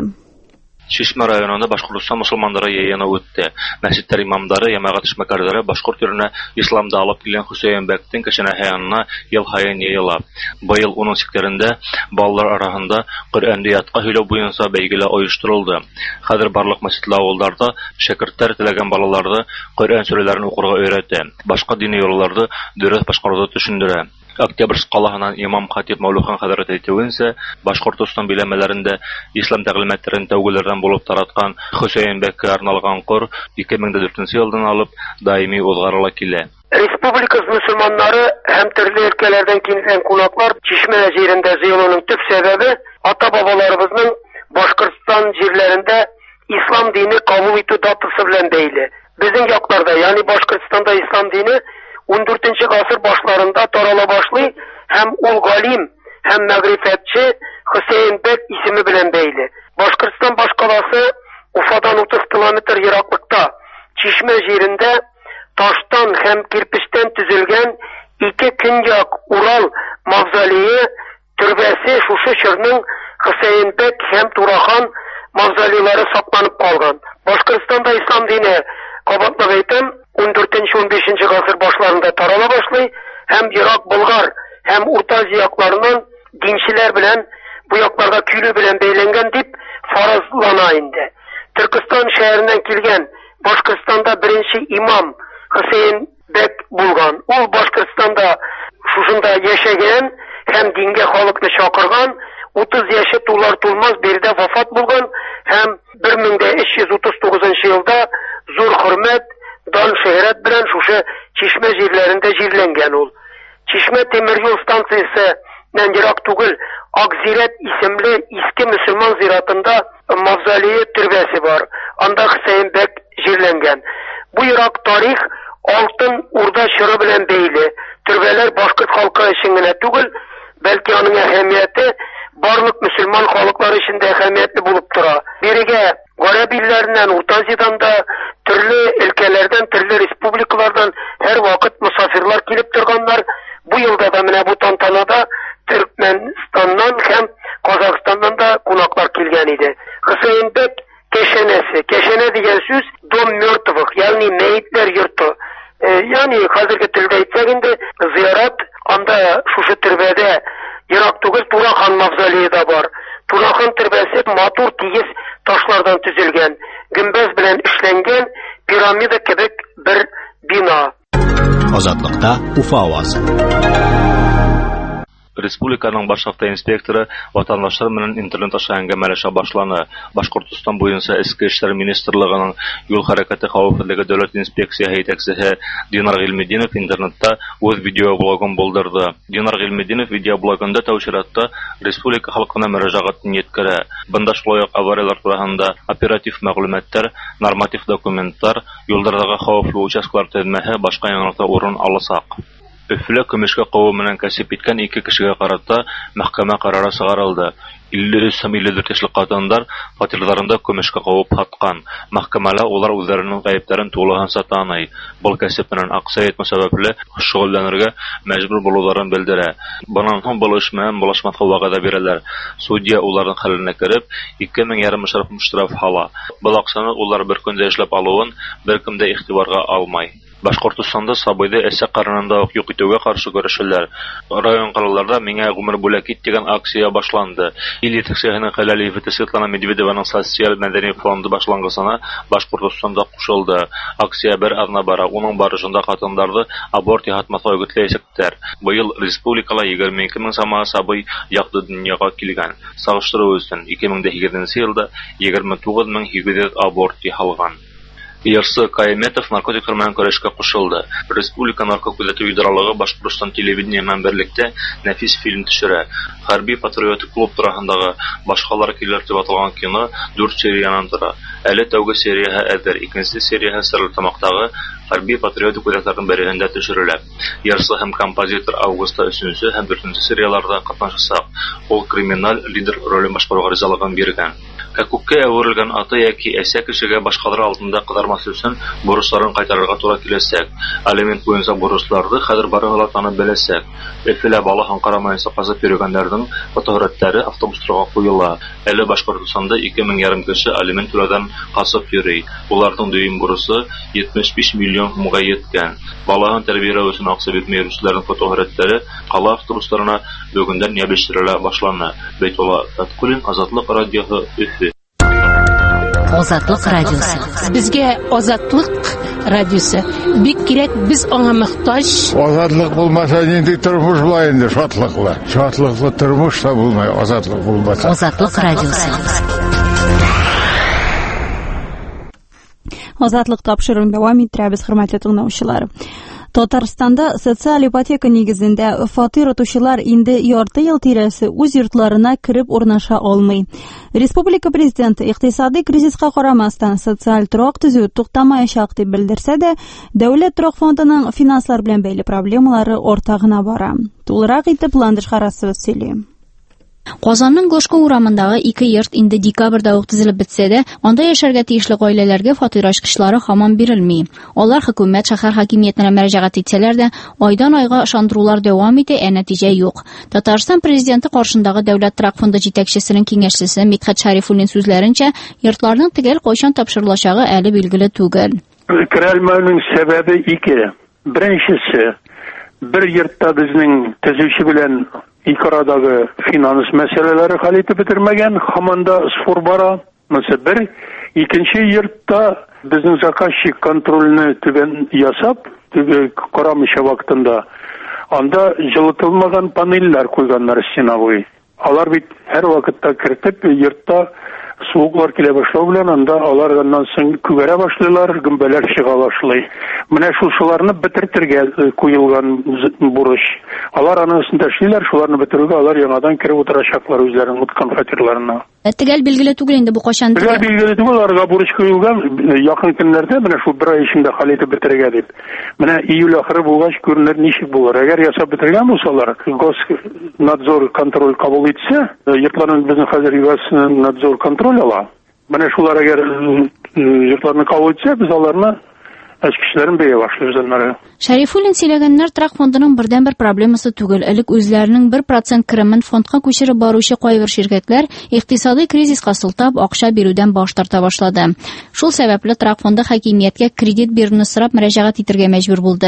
Speaker 22: Шишмә районында Башкортстан мөселманнары яйыны үтте. Мәчетләр имамдары, җәмәгать эшмәкәрләре Башкорт йөренә исламда алып килгән Хөсәен бәктин кешенә янына ел һаен яйыла. Быел уның сектәрендә балалар арасында Коръәнне ятка һөйләү буенча бәйгеләр оештырылды. Хәзер барлык мәчетләр авылларда шәкертләр теләгән балаларны Коръән сүрәләрен укырга өйрәтә. Башка дини юлларда дөрес башкаруда төшендерә. Октябрьск калаһынан имам Хатип Мәүлүхан хәзрәт әйтүенчә, Башкортстан биләмәләрендә ислам тәгълиматларын тәүгеләрдән булып тараткан Хөсәен бәккә арналган кор ике мең дүртенче елдан алып даими узгарыла килә.
Speaker 23: Республика мөселманнары һәм төрле өлкәләрдән килгән кунаклар Чишмә җирендә җыелуның төп сәбәбе ата-бабаларыбызның Башкортстан җирләрендә ислам дине кабул итү датасы белән бәйле. Безнең якларда, ягъни Башкортстанда ислам дине ундүртенче гасыр башларында тарала башлый һәм ул галим һәм мәгърифәтче Хөсәен бәк исеме белән бәйле. Башкортстан башкаласы Уфадан утыз километр ераклыкта, Чишмә җирендә таштан һәм кирпечтән төзелгән ике көньяк Урал мавзолее төрбәсе шушы чорның Хөсәен бәк һәм Турахан мавзолейлары сакланып калган. Башкортстанда ислам дине кабатлап әйтәм, ундүртенче унбишенче гасыр башларында тарала башлый һәм Ирак, Болгар һәм Урта Азия якларыннан динчеләр белән бу якларга күлү белән бәйләнгән дип фаразлана инде. Түркстан шәһәреннән килгән Башкортстанда беренче имам Хөсәен бәк булган. Ул Башкортстанда шушында яшәгән һәм дингә халыкны чакырган, утыз яше тулар-тулмас биредә вафат булган һәм бер мең өч йөз утыз тугызынчы елда зур хөрмәт, дан шәһрәт белән шушы Чишмә җирләрендә җирләнгән ул. Чишмә тимер юл станциясеннән ерак түгел Акзират исемле иске мөселман зиратында мавзолее төрбәсе бар. Анда Хөсәен бәк җирләнгән. Бу ерак тарих алтын урда чоры белән бәйле. Төрбәләр башкорт халкы өчен генә түгел, бәлки аның әһәмияте барлык мөселман халыклар өчен дә әһәмиятле булып тора. Бирегә Гарәп илләреннән, Урта Азиядан да, төрле өлкәләрдән, төрле республикалардан һәр вакыт мусафирлар килеп торганнар. Бу елда да менә бу тантанада Төркмәнстаннан һәм Казакъстаннан да кунаклар килгән иде. Хөсәен бәк кәшәнәсе. Кәшәнә дигән сүз дом мертвых, ягъни мәйетләр йорты. Ягъни хәзерге телдә әйтсәк инде, зиярат анда шушы төрбәдә ерак түгел Турахан мавзолее да бар. Турахан төрбәсе матур тигез ташлардан төзелгән, гөмбәз белән эшләнгән пирамида кебек бер bina.
Speaker 3: Азатлыкта Уфа авазы.
Speaker 22: Республиканың баш автоинспекторы ватандашлар менән интернет аша әңгәмәләшә башланы. Башкортстан буенча Эчке эшләр министрлыгының юл хәрәкәте хәвефлеге дәүләт инспекциясе җитәкчесе Динар Гыйлметдинов интернетта үз видеоблогын булдырды. Динар Гыйлметдинов видеоблогында тәүширатта республика халкына мөрәҗәгатен yetkерә. Бында шулай ук авариялар турында оператив мәгълүматлар, норматив документлар, юллардагы хәвефле участоклар тезмәһе башка яңалыкта урын аласак. Өфлә көмешкә кавы менән кәсеп иткән ике кешегә карата мәхкәмә карары чыгарылды. илле өч һәм илле дүрт яшьлек хатыннар фатирларында көмешкә кавып хаткан. Мәхкәмәлә улар үзләренең гаепләрен тулыгынча таный. Бу кәсеп белән акча етмә сәбәпле шөгыльләнергә мәҗбүр булуларын белдерә. Bundan соң бу эш менән булышмаска вәгъдә бирәләр. Судья уларның хәленә кереп ике мең ярым штраф һала. Бу акчаны улар бер көндә эшләп алуын беркем дә игътибарга алмай. Башкортстанда сабыйды әсә карынында ук юк итүгә каршы көрәшәләр. Район кырылларда миңа гомер бүләк ит дигән акция башланды. Ил җитәкчелегенең Хәләлиев Светлана Медведеваның социаль мәдәни фонды башлангысына Башкортстанда кушылды. Акция бер азна бара. Уның барышында хатыннарны аборт яһатмаска үгетләячәкләр. Быел республикала егерме ике мең сама сабый якты дөньяга килгән. Сагыштыру өчен ике мең егерменче елда егерме тугыз мең егерме дүрт аборт яһалган. Ярсы Кайметов наркотиклар менән көрәшкә кушылды. Республика наркокүзәтү идаралыгы Башкортстан телевидение мәнбәрлектә нәфис фильм төшерә. Хәрби патриотик клуб турындагы башкалар килер дип аталган кино дүрт сериянан тора. Әле тәүге серияһы әзер, икенче серияһы Сырлытамактагы хәрби патриотик күзәтләрнең берегендә төшерелә. Ярсы һәм композитор Августа өченче һәм дүртенче серияларда катнашачак. Ул криминаль лидер ролен башкаруга ризалыгын биргән. Күккә әверелгән аты яки әсә кешегә башкалар алдында кыдармасы өчен бурычларын кайтарырга туры киләсәк, алимент буенча бурычларны хәзер барыгыла танып беләсәк. Эфелә балаһын карамаенча казып йөргәннәрнең фотографияләре автобусларга куела. Әле Башкортстанда ике мең ярым кеше алимент түләүдән касып йөри. Уларның дөйм бурысы җитмеш биш миллион сумга yeткән. Балаһын тәрбияләү өчен акча бирмәй йөрүчеләрнең фотографияләре кала автобусларына бүгендән ябештырыла башлана. Бәйтулла Таткулин, Азатлык радиосы, Өфе.
Speaker 7: Азатлык радиосы.
Speaker 12: Безгә Азатлык радиосы бик кирәк, без аңа мохтаҗ.
Speaker 16: Азатлык булмаса нинди тормыш була инде, шатлыклы. Шатлыклы тормыш та булмай, азатлык булмаса.
Speaker 7: Азатлык радиосы.
Speaker 1: Азатлык тапшыруын дәвам иттерәбез, хөрмәтле тыңлаучылар. Татарстанда социаль ипотека нигезендә фатир тотучылар инде ярты ел тирәсе үз йортларына кереп урнаша алмый. Республика президенты икътисади кризиска карамастан социаль торак төзү туктамаячак дип белдерсә дә, дәүләт торак фондының финанслар белән бәйле проблемалары ортагына бара. Тулырак итеп Ландыш Харасов сөйли.
Speaker 17: Казанның Глушко урамындагы ике йорт инде декабрьдә ук төзелеп бетсә дә, анда яшәргә тиешле гаиләләргә фатир ачкычлары һаман бирелми. Алар хөкүмәт, шәһәр хакимиятенә мөрәҗәгать итсәләр дә, айдан айга ышандырулар дәвам итә, ә нәтиҗә юк. Татарстан президенты каршындагы дәүләт торак фонды җитәкчесенең киңәшчесе Митхат Шарифуллин сүзләренчә, йортларның төгәл кайчан тапшырылачагы әле билгеле түгел.
Speaker 4: Керәлмәүнең сәбәбе ике. Беренчесе, бер йортта безнең төзүче белән икарадагы финанс мәсьәләләре хәл итеп бетермәгән, һаманда спор бара. Мәсәлән, бер икенче йортта безнең заказчик контрольны түбән ясап, түбә карамыйча вакытында анда җылытылмаган панельләр куйганнар стеновой. Алар бит һәр вакытта кертеп йортта суыклар килә башлау белән анда алар аннан соң күгәрә башлыйлар, гөмбәләр чыга башлый. Менә шуларны бетертергә куелган бурыч. Алар аның өстендә эшлиләр, шуларны бетерүгә алар яңадан кире утырачаклар үзләренең уткан фатирларына.
Speaker 17: Төгәл билгеле түгел инде бу качан.
Speaker 4: Төгәл билгеле түгел, аларга бурыч куелган якын көннәрдә, менә шул бер ай эчендә хәл итеп бетергә дип. Менә июль ахыры булгач күренер ничек булыр. Әгәр ясап бетергән булсалар, госнадзор контроль кабул итсә, йортларның безнең хәзер госнадзор контроль ала. Менә шулар әгәр йортларны кабул итсә, без аларны эшкичләрен бәя башлыйбыз аннары.
Speaker 17: Шарифуллин сөйләгәннәр торак фондының бердән-бер проблемасы түгел. Элек үзләренең бер процент керемен фондка күчереп баручы кайбер ширкәтләр икътисади кризиска сылтап акча бирүдән баш тарта башлады. Шул сәбәпле торак фонды хакимияткә кредит бирүне сорап мөрәҗәгать итәргә мәҗбүр булды.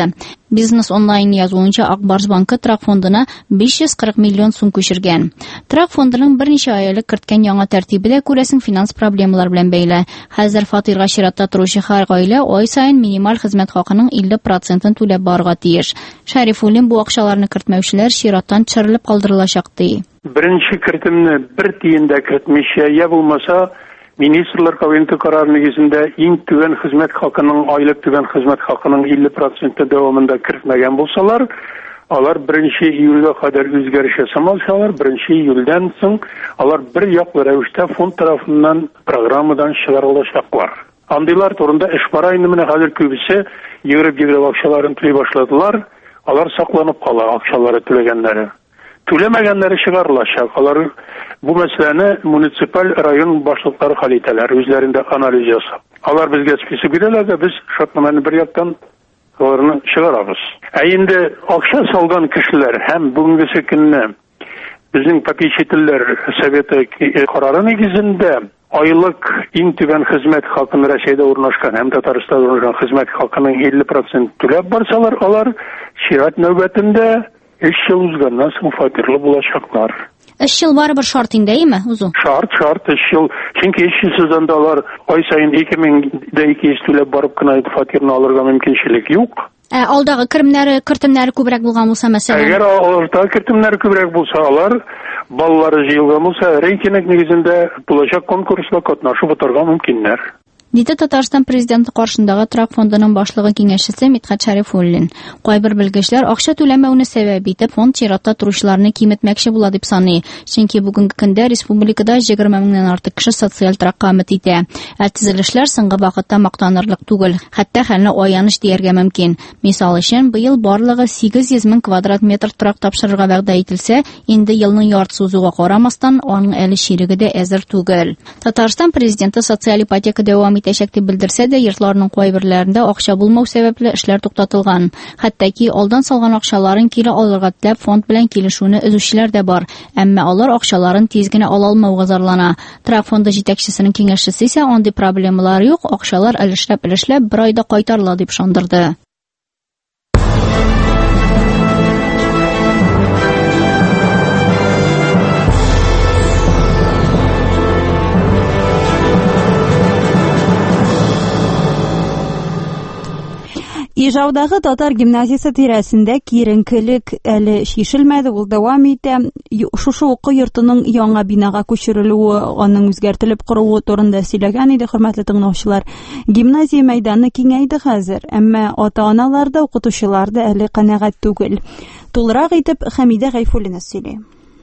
Speaker 5: Бизнес онлайн язуынча Акбарс банкы Трак фондына биш йөз кырык миллион сум күчергән. Трак фондының берничә айлык керткән яңа тәртибе дә күрәсең финанс проблемалар белән бәйле. Хәзер фатирга чиратта торучы һәр гаилә ай саен минималь хезмәт хакының илле процентын түләп барырга тиеш. Шәрифуллин бу акчаларны кертмәүчеләр чираттан төшерелеп калдырылачак ди.
Speaker 4: Беренче кертемне бер тиендә кертмичә, я булмаса Министрлар Кабинеты карары нигезендә иң түбән хезмәт хакының айлык түбән хезмәт хакының илле проценты дәвамында кертмәгән булсалар, алар беренче июльгә кадәр үзгәреш ясамасалар, беренче июльдән соң алар бер яклы рәвештә фонд тарафыннан программадан чыгарылачаклар. Андыйлар турында эш бара инде, менә хәзер күбесе йөгереп-йөгереп акчаларын түләй башладылар, алар сакланып кала акчалары түләгәннәре. Түләмәгәннәре чыгарылачак. Алар бу мәсьәләне муниципаль район башлыклары хәл итәләр, үзләрендә анализ ясап. Алар безгә список бирәләр, без шартнаманы бер яктан аларны чыгарабыз. Ә инде акча салган кешеләр һәм бүгенге көнне безнең попечительләр советы карары нигезендә айлык иң түбән хезмәт хакын Россиядә урнашкан һәм Татарстанда урнашкан хезмәт хакының илле процент түләп барсалар, алар чират нәүбәтендә өч ел узганнан соң фатирлы булачаклар.
Speaker 5: Өч ел барыбер шарт индәме, узу?
Speaker 4: Шарт, шарт, өч ел. Чөнки өч ел сезонда алар ай саен ике мең ике йөз түләп барып кына фатирны алырга мөмкинчелек юк.
Speaker 5: Ә алдагы кертемнәре, кертемнәре күбрәк булган булса, мәсәлән.
Speaker 4: Әгәр алдагы кертемнәре күбрәк булса, алар балалары җыелган булса, рейтинг нигезендә булачак конкурста катнашып утырга мөмкиннәр.
Speaker 5: Диде Татарстан президенты каршындагы Трак фондының башлыгы киңәшчесе Митхат Шәрифуллин. Кайбер белгечләр акча түләмәүне сәбәп итеп фонд чиратта туручыларны киметмәкче була дип саный. Чөнки бүгенге көндә республикада егерме меңнән артык кеше социаль тракка үмет итә. Ә төзелешләр соңгы вакытта мактанырлык түгел. Хәтта хәлне аяныч дияргә мөмкин. Мисал өчен, быел барлыгы сигез йөз мең квадрат метр трак тапшырырга вәгъдә ителсә, инде елның яртысы узуга карамастан, аның әле шириге дә әзер түгел. Татарстан президенты социаль ипотека дәвам итәчәк дип белдерсә дә, йортларның кайберләрендә акча булмау сәбәпле эшләр туктатылган. Хәттәки алдан салган акчаларын кире алырга теләп фонд белән килешүне өзүчеләр дә бар. Әмма алар акчаларын тиз генә ала алмауга зарлана. Трак фонды җитәкчесенең киңәшчесе исә андый проблемалар юк, акчалар өлешләп-өлешләп бер айда кайтарыла дип шандырды.
Speaker 1: Ижаудагы татар гимназиясе тирәсендә киеренкелек әле шишелмәде, ул дәвам итә. Шушы уку йортының яңа бинага күчерелүе, аның үзгәртелеп корылуы турында сөйләгән иде, хөрмәтле тыңлаучылар. Гимназия мәйданы киңәйде хәзер, әмма ата-аналар да, укытучылар да әле канәгать түгел. Тулырак итеп Хәмидә Гайфуллина сөйли.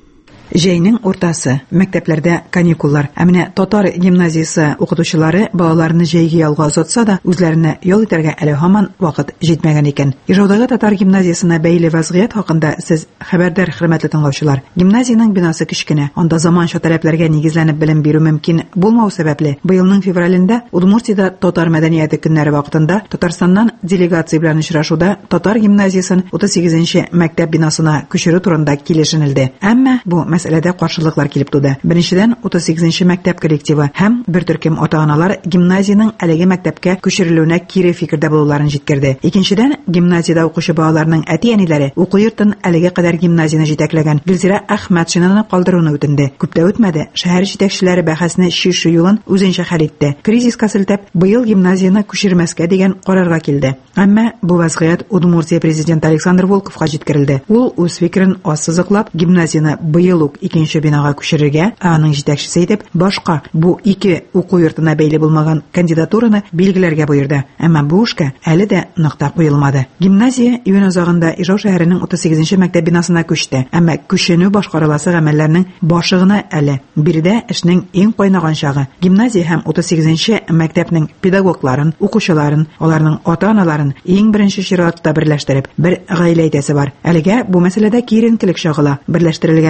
Speaker 6: Җәйнең уртасы, мәктәпләрдә каникуллар. Ә менә татар гимназиясе укытучылары балаларны җәйгә ялга озатса да, үзләренә ял итәргә әле һаман вакыт җитмәгән икән. Ижаудагы татар гимназиясенә бәйле вазгыять хакында сез хәбәрдар, хөрмәтле тыңлаучылар. Гимназиянең бинасы кечкенә, анда заманча таләпләргә нигезләнеп белем бирү мөмкин булмау сәбәпле, быелның февралендә Удмуртиядә татар мәдәнияте көннәре вакытында Татарстаннан делегация белән очрашуда татар гимназиясен утыз сигезенче мәктәп бинасына күчерү турында килешенелде. Әмма бу мәсьәләдә каршылыклар килеп туды. Беренчедән, утыз сигезенче мәктәп коллективы һәм бер төркем ата-аналар гимназиянең әлеге мәктәпкә күчерелүенә кире фикердә булуларын җиткерде. Икенчедән, гимназиядә укучы балаларның әти-әниләре уку йортын әлеге кадәр гимназияны җитәкләгән Гөлзирә Әхмәтшинаны калдыруны үтенде. Күп тә үтмәде, шәһәр җитәкчеләре бәхәсне чишү юлын үзенчә хәл итте. Кризиска селтәп, быел гимназияны күчермәскә дигән карарга килде. Әмма бу вазгыять Удмуртия президенты Александр Волковка җиткерелде. Ул үз фикерен ассызыклап, гимназияны быел ук икенче бинага күчерергә, аның җитәкчесе итеп, башка бу ике уку йортына бәйле булмаган кандидатураны билгеләргә боерды. Әмма бу эшкә әле дә нокта куелмады. Гимназия июнь азагында Ижау шәһәренең утыз сигезенче мәктәп бинасына күчте. Әмма күченү башкарыласы гамәлләрнең башыгына әле биредә эшнең иң кайнаган чагы. Гимназия һәм утыз сигезенче мәктәпнең педагогларын, укучыларын, аларның ата-аналарын иң беренче чиратта берләштереп, бер гаилә итәсе бар. Әлегә бу мәсьәләдә киеренкелек чагыла. Берләштерелгән педагог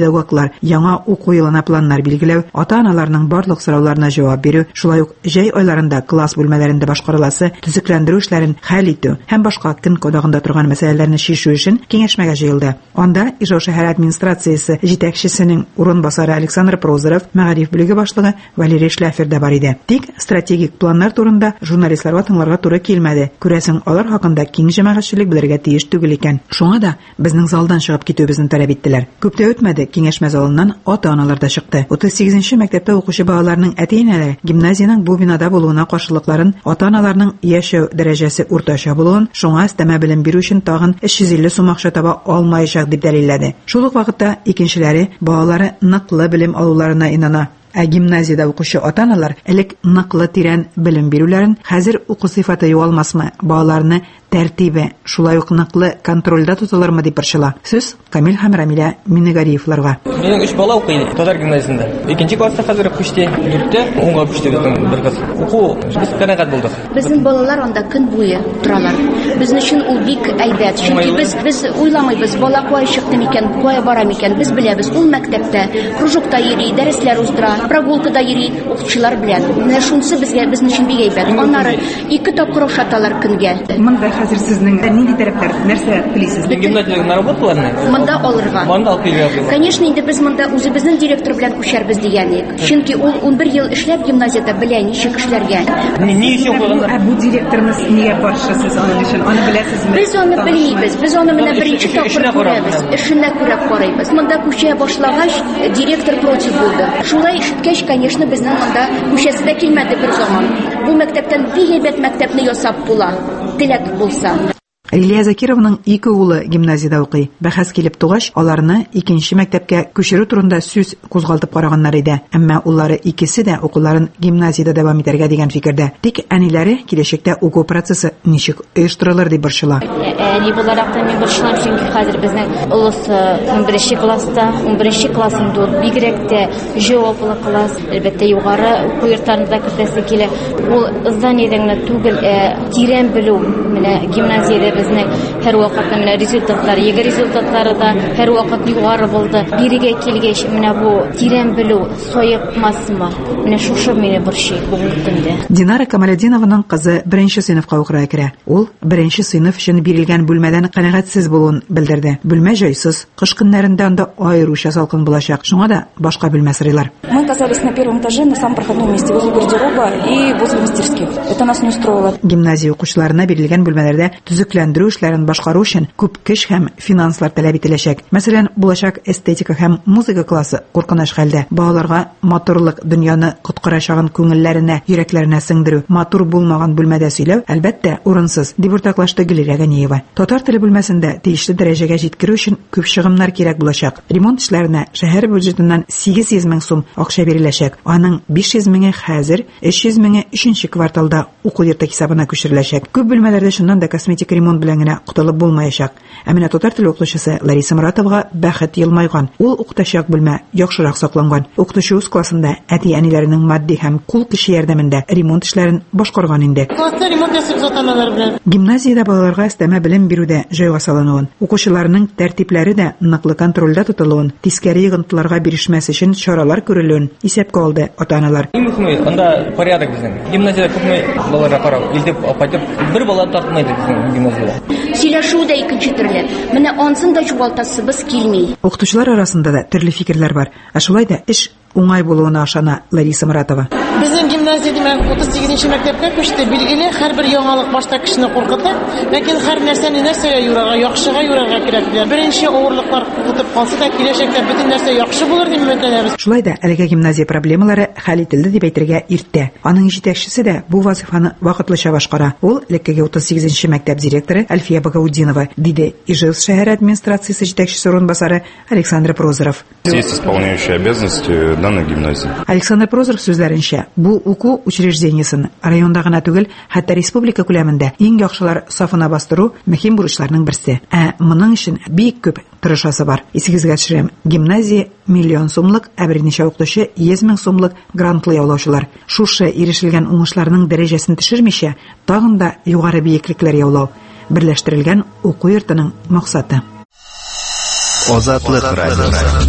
Speaker 6: педагоглар яңа уку елына планнар билгеләү, ата-аналарның барлык сорауларына җавап бирү, шулай ук җәй айларында класс бүлмәләрендә башкарыласы төзекләндерү эшләрен хәл итү һәм башка көн кодагында торган мәсьәләләрне шишу өчен киңәшмәгә җыелды. Анда Ижау шәһәр администрациясе җитәкчесенең урынбасары Александр Прозоров, мәгариф бүлеге башлыгы Валерий Шляфер дә бар иде. Тик стратегик планнар турында журналистларга тыңларга туры килмәде. Күрәсең, алар хакында киң җәмәгатьчелек белергә тиеш түгел икән. Шуңа да безнең залдан чыгып китүебезне таләп иттеләр. Күп тә үтмәде, киңәшмә залыннан ата-аналар да чыкты. утыз сигезенче мәктәптә укучы балаларның әти-әниләре гимназиянең бу бинада булуына каршылыкларын, ата-аналарның яшәү дәрәҗәсе уртача булуын, шуңа өстәмә белем бирү өчен тагын өч йөз илле сум акча таба алмаячак дип дәлилләде. Шул ук вакытта икенчеләре балалары ныклы белем алуларына инана. Ә гимназиядә укучы ата-аналар элек ныклы тирән белем бирүләрен, хәзер уку сыйфаты югалмасмы, балаларны тәртибе, шулай ук ныклы контрольдә тотылырмы дип борчыла. Сүз Камил һәм Рамиля Минегариевларга.
Speaker 8: Минем өч бала укый Татар гимназиясендә. Икенче класста хәзер күчте, дүрттә, унга күчте бер кыз. Уку без канәгать булдык.
Speaker 9: Безнең балалар анда көн буе торалар. Безнең өчен ул бик әйбәт. Чөнки без без уйламыйбыз, бала кая чыкты микән, кая бара микән. Без беләбез, ул мәктәптә, кружокта йөри, дәресләр уздыра, прогулкада йөри, укучылар белән. Менә шунысы безгә безнең өчен бик әйбәт. Аннары ике тапкыр ошаталар көнгә.
Speaker 6: Монда хәзер сезнең нинди тарафтар, нәрсә телисез?
Speaker 8: Гимназиядә наработкаларны.
Speaker 9: Монда алырга.
Speaker 8: Монда алып килгән.
Speaker 9: Конечно, инде без монда үзебезнең директор белән күчәрбез дигәнек. Чөнки ул унбер ел эшләп гимназиядә белә ничек эшләргә.
Speaker 8: Ни өчен куйганнар?
Speaker 6: Бу директорны нигә каршысыз аның өчен? Аны беләсезме?
Speaker 9: Без аны белмибез. Без аны менә беренче тапкыр күрәбез. Эшенә күрә карыйбыз. Монда күчә башлагач, директор против булды. Шулай ишеткәч, конечно, безнең монда күчәсе дә килмәде бер заман. Бу мәктәптән бик әйбәт мәктәпне ясап була. Теләк булса.
Speaker 6: Лилия Закировның ике улы гимназиядә укый. Бәхәс килеп тугач, аларны икенче мәктәпкә күчерү турында сүз кузгалтып караганнар иде. Әмма уллары икесе дә укуларын гимназиядә дәвам итәргә дигән фикердә. Тик әниләре киләчәктә уку процессы ничек оештырылыр дип борчыла.
Speaker 15: Әни буларак та мин борчылам, чөнки хәзер безнең улысы унберенче класста, унберенче класс инде ул бигрәк тә җаваплы класс. Әлбәттә югары уку йортларында кертәсе килә. Ул зданиедән түгел, тирән белү менә гимназиядә безнең һәр вакыт менә результатлар, егер результатлары да һәр вакыт югары булды. Бирегә килгәч, менә бу тирән белү соекмасмы? Менә шушы мине борчый бүгенге көндә.
Speaker 6: Динара Камалетдинованың кызы беренче сыйныфка укырга керә. Ул беренче сыйныф өчен бирелгән бүлмәдән канәгатьсез булуын белдерде. Бүлмә җайсыз, кыш көннәрендә анда аеруча салкын булачак. Шуңа да башка бүлмә сорыйлар.
Speaker 10: Мы оказались на первом этаже, на самом проходном месте, возле гардероба и возле мастерских. Это нас не устроило.
Speaker 6: Гимназия укучыларына бирелгән бүлмәләрдә төзекләндерү эшләрен башкару өчен күп көч һәм финанслар таләп ителәчәк. Мәсәлән, булачак эстетика һәм музыка классы куркыныч хәлдә. Балаларга моторлык дөньяны коткарачагын күңелләренә, йөрәкләренә сеңдерү, матур булмаган бүлмәдә сөйләү, әлбәттә, урынсыз, дип уртаклашты Гөлирә Ганиева. Татар теле бүлмәсендә тиешле дәрәҗәгә җиткерү өчен күп чыгымнар кирәк булачак. Ремонт эшләренә шәһәр бюджетыннан сигез йөз мең сум акча биреләчәк. Аның биш йөз меңе хәзер, өч йөз меңе өченче кварталда уку йорты хисабына күчереләчәк. Күп бүлмәләрдә шуннан да косметик ремонт белән генә кутылып булмаячак. Ә менә татар теле укытучысы Лариса Муратовага бәхет елмайган. Ул укытачак бүлмә яхшырак сакланган. Укытучы үз классында әти-әниләренең матди һәм кул көче ярдәмендә ремонт эшләрен башкарган инде.
Speaker 24: Класста ремонт ясап затаналар белән.
Speaker 6: Гимназиядә балаларга өстәмә белем бирүдә җайга салынуын, укучыларның тәртипләре дә ныклы контрольдә тотылуын, тискәре йогынтыларга бирешмәс өчен чаралар күрелүен исәпкә алды ата-аналар.
Speaker 8: Анда порядок безнең. Гимназиядә күпме балаларга карап, илтеп апайтып, бер бала тартмайды безнең гимназиядә.
Speaker 9: Сөйләшү дә икенче төрле. Менә ансын да югалтасыбыз килми.
Speaker 6: Укытучылар арасында да төрле фикерләр бар. Ә шулай да эш уңай булуына ышана Лариса Муратова.
Speaker 24: Безнең гимназия димәк утыз сигезенче мәктәпкә күчте. Билгеле, һәрбер яңалык башта кешене куркыта, ләкин һәр нәрсәне нәрсәгә юрарга, яхшыга юрарга кирәк. Беренче авырлыклар куркытып калса да, киләчәктә бөтен нәрсә яхшы булыр дип өметләнәбез.
Speaker 6: Шулай да әлеге гимназия проблемалары хәл ителде дип әйтергә иртә. Аның җитәкчесе дә бу вазифаны вакытлыча башкара. Ул элеккеге утыз сигезенче мәктәп директоры Альфия Багаудинова, диде Ижау шәһәр администрациясе җитәкчесе урынбасары Александр Прозоров.
Speaker 25: Есть исполняющие обязанности данной гимназии.
Speaker 6: Александр Прозоров сүзләренчә, бу уку учреждениесен районда гына түгел, хәтта республика күләмендә иң яхшылар сафына бастыру мөһим бурычларның берсе. Ә моның өчен бик күп тырышасы бар. Исегезгә төшерәм, гимназия миллион сумлык, ә берничә укытучы йөз мең сумлык грантлы яулаучылар. Шушы ирешелгән уңышларның дәрәҗәсен төшермичә, тагын да югары биеклекләр яулау. Берләштерелгән уку йортының максаты.
Speaker 2: Азатлык радиосы.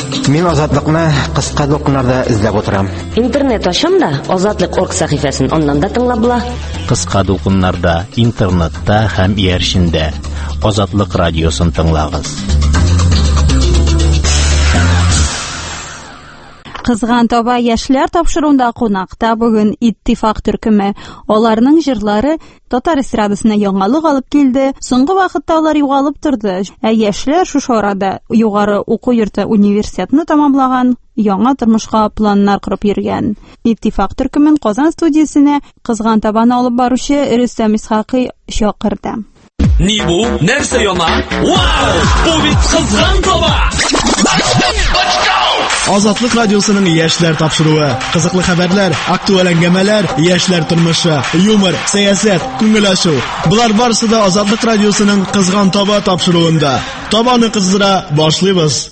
Speaker 11: Мин азатлыкны кыска докумнарда эзләп утырам.
Speaker 20: Интернет ачам да Азатлык орг сәхифәсен аннан да тыңлап була.
Speaker 3: Кыска докумнарда, интернетта һәм иярчендә Азатлык радиосын тыңлагыз.
Speaker 1: Кызган таба яшьләр тапшыруында кунакта бүген Иттифак төркеме. Аларның җырлары татар эстрадасына яңалык алып килде. Соңгы вакытта алар югалып торды. Ә яшьләр шушы арада югары уку йорты университетны тәмамлаган, яңа тормышка планнар корып йөргән. Иттифак төркемен Казан студиясенә Кызган табаны алып баручы Рөстәм Исхакый чакырды.
Speaker 13: Ни бу? Нәрсә яна? Вау! Бу бит Кызган таба!
Speaker 14: Азатлык радиосының яшьләр тапшыруы, кызыклы хәбәрләр, актуаль әңгәмәләр, яшьләр тормышы, юмор, сәясәт, күңел ачу. Булар барысы да Азатлык радиосының Кызган таба тапшыруында. Табаны кыздыра башлыйбыз.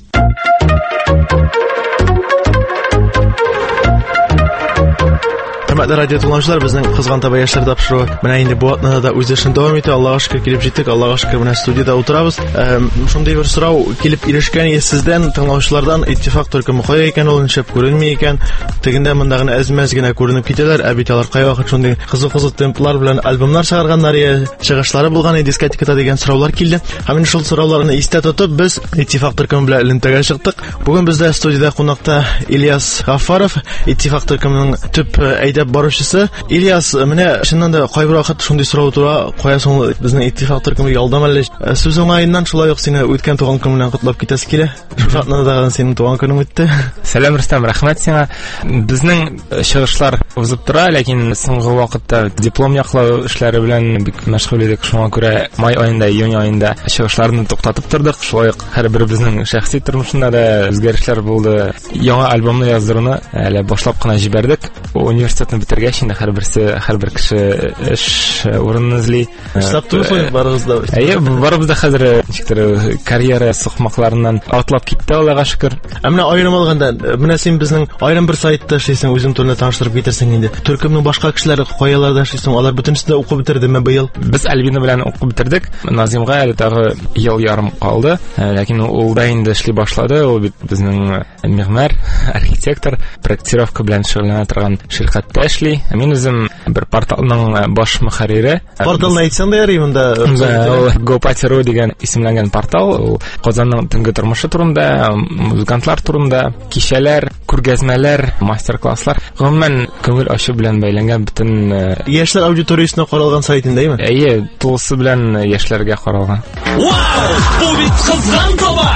Speaker 14: Хөрмәтле радио тыңлаучылар, безнең Кызган таба яшьләр тапшыруы менә инде бу атнада да үз эшен дәвам итә. Аллаһка шөкер килеп җиттек. Аллаһка шөкер менә студияда утырабыз. Шундый бер сорау килеп ирешкән сездән, тыңлаучылардан, Иттифак төркеме кая икән, ул ничек күренми икән? Тегендә монда гына әзмәз генә күренеп китәләр, ә бит алар кая вакыт шундый кызык-кызык темплар белән альбомнар чыгарганнар, чыгышлары булган, дискотекада дигән сораулар килде. Һәм инде шул сорауларны истә тотып, без Иттифак төркеме белән элемтәгә чыктык. Бүген бездә студияда кунакта Ильяс Гафаров, Иттифак төркеменең төп әйдәп баручысы. Ильяс, менә чыннан да кайбер вакыт шундый сорау тура, кая соң безнең Иттифак төркеме ялдам әле. Сүз уңаеннан шулай ук сине үткән туган көн белән котлап китәс килә. Шушы атнада да синең туган көнең үтте.
Speaker 18: Сәлам Рөстәм, рәхмәт сиңа. Безнең чыгышлар узып тора, ләкин соңгы вакытта диплом яклау эшләре белән бик мәшгуль идек. Шуңа күрә май аенда, июнь аенда чыгышларны туктатып тордык. Шулай ук һәрберебезнең шәхси тормышында да үзгәрешләр булды. Яңа альбомны яздыруны әле башлап кына җибәрдек. Университетны битергәч инде һәрберсе, һәрбер кеше эш урынын эзли.
Speaker 14: Эшләп турсыз барыгызда.
Speaker 18: Әйе, барыбыз да хәзер ничектер карьера сукмакларыннан атлап китте, Аллаһка шөкер.
Speaker 14: Ә менә аерым алганда, менә син безнең аерым бер сайтта эшлисең, үзең турында таныштырып китерсең инде. Төркемнең башка кешеләре каяларда эшлисең, алар бөтенесе дә укып бетердеме быел?
Speaker 18: Без Альбина белән укып бетердек. Назимга әле тагы ел ярым калды, ләкин ул да инде эшли башлады. Ул бит безнең мигъмар, архитектор, проектировка белән шөгыльләнә торган ширкәттә эшли. Мин үзем бер порталның баш мөхәррире.
Speaker 14: Порталны әйтсәң дә ярый монда.
Speaker 18: Go.ru дигән исемләнгән портал. Ул Казанның төнге тормышы турында, музыкантлар турында, кичәләр, күргәзмәләр, мастер-класслар, гомумән күңел ачу белән бәйләнгән бөтен
Speaker 14: яшьләр аудиториясенә каралган сайт индеме?
Speaker 18: Әйе, тулысы белән яшьләргә каралган.
Speaker 13: Вау! Бу бит Кызган таба!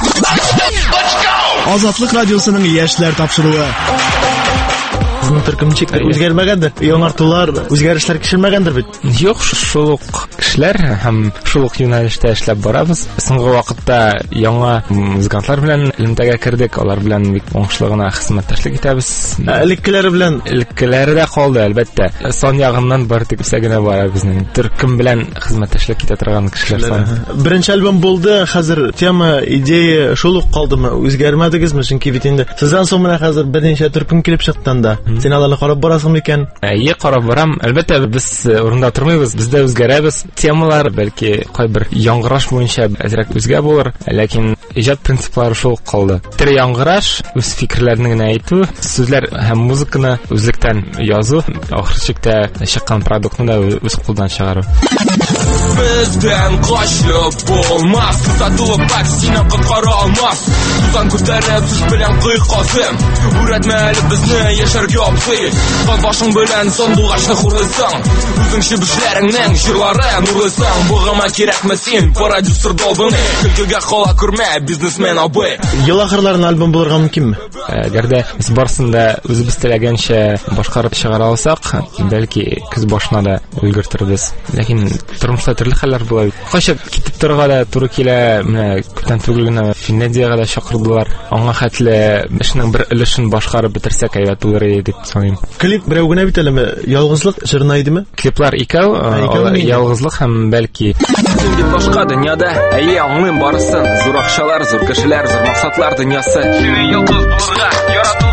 Speaker 14: Азатлык радиосының яшьләр тапшыруы. Безнең төркем ничектер үзгәрмәгәндер, яңартулар, үзгәрешләр кичермәгәндер бит.
Speaker 18: Юк, шул ук кешеләр һәм шул ук юнәлештә эшләп барабыз. Соңгы вакытта яңа музыкантлар белән элемтәгә кердек, алар белән бик уңышлы гына хезмәттәшлек итәбез.
Speaker 14: Элеккеләре белән
Speaker 18: элеккеләре дә калды, әлбәттә. Сон ягыннан бар тик генә бара безнең төркем белән хезмәттәшлек итә торган кешеләр саны.
Speaker 14: Беренче альбом булды, хәзер тема, идея шул ук калдымы? Үзгәрмәдегезме? Чөнки бит инде сездән соң менә хәзер беренче төркем килеп чыккан да. Син аларны карап барасыңмы икән?
Speaker 18: Әйе, карап барам. Әлбәттә, без урында тормыйбыз, без дә үзгәрәбез. Темалар бәлки кайбер яңгыраш буенча әзрәк үзгә булыр, ләкин иҗат принциплары шул калды. Тер яңгыраш, үз фикерләрне генә әйтү, сүзләр һәм музыканы үзлектән язу, ахырчыкта чыккан продуктны да үз кулдан чыгару.
Speaker 13: Бездән качлык булмас, сатылып бак сине коткара алмас. Тузан күтәреп сүз белән кыйкасым, үрәтмә әле безне яшәргә апсый. Каз башың белән сандугачны хурлыйсың, үзең чебешләреңнең җырлары нурлыйсың. Бугыма кирәкме син, продюсер долбың, көлкегә кала күрмә, бизнесмен абый.
Speaker 14: Ел ахырларын альбом булырга мөмкинме?
Speaker 18: Әгәрдә без барсында үзебез теләгәнчә башкарып чыгара алсак, бәлки көз башына да өлгертербез. Ләкин тормышта төрле хәлләр була. Качып китеп торырга да туры килә. Менә күптән түгел генә Финляндиягә да чакырдылар. Аңа хәтле эшнең бер өлешен башкарып бетерсәк әйбәт булыр дип саныйм.
Speaker 14: Клип берәү генә бит әлеме? Ялгызлык җырына идеме?
Speaker 18: Клиплар икәү, ялгызлык һәм бәлки
Speaker 13: бит башка дөньяда. Әйе, аңлыйм барысын. Зур акчалар, зур кешеләр, зур максатлар дөньясы. Сине ялгыз булырга яратылган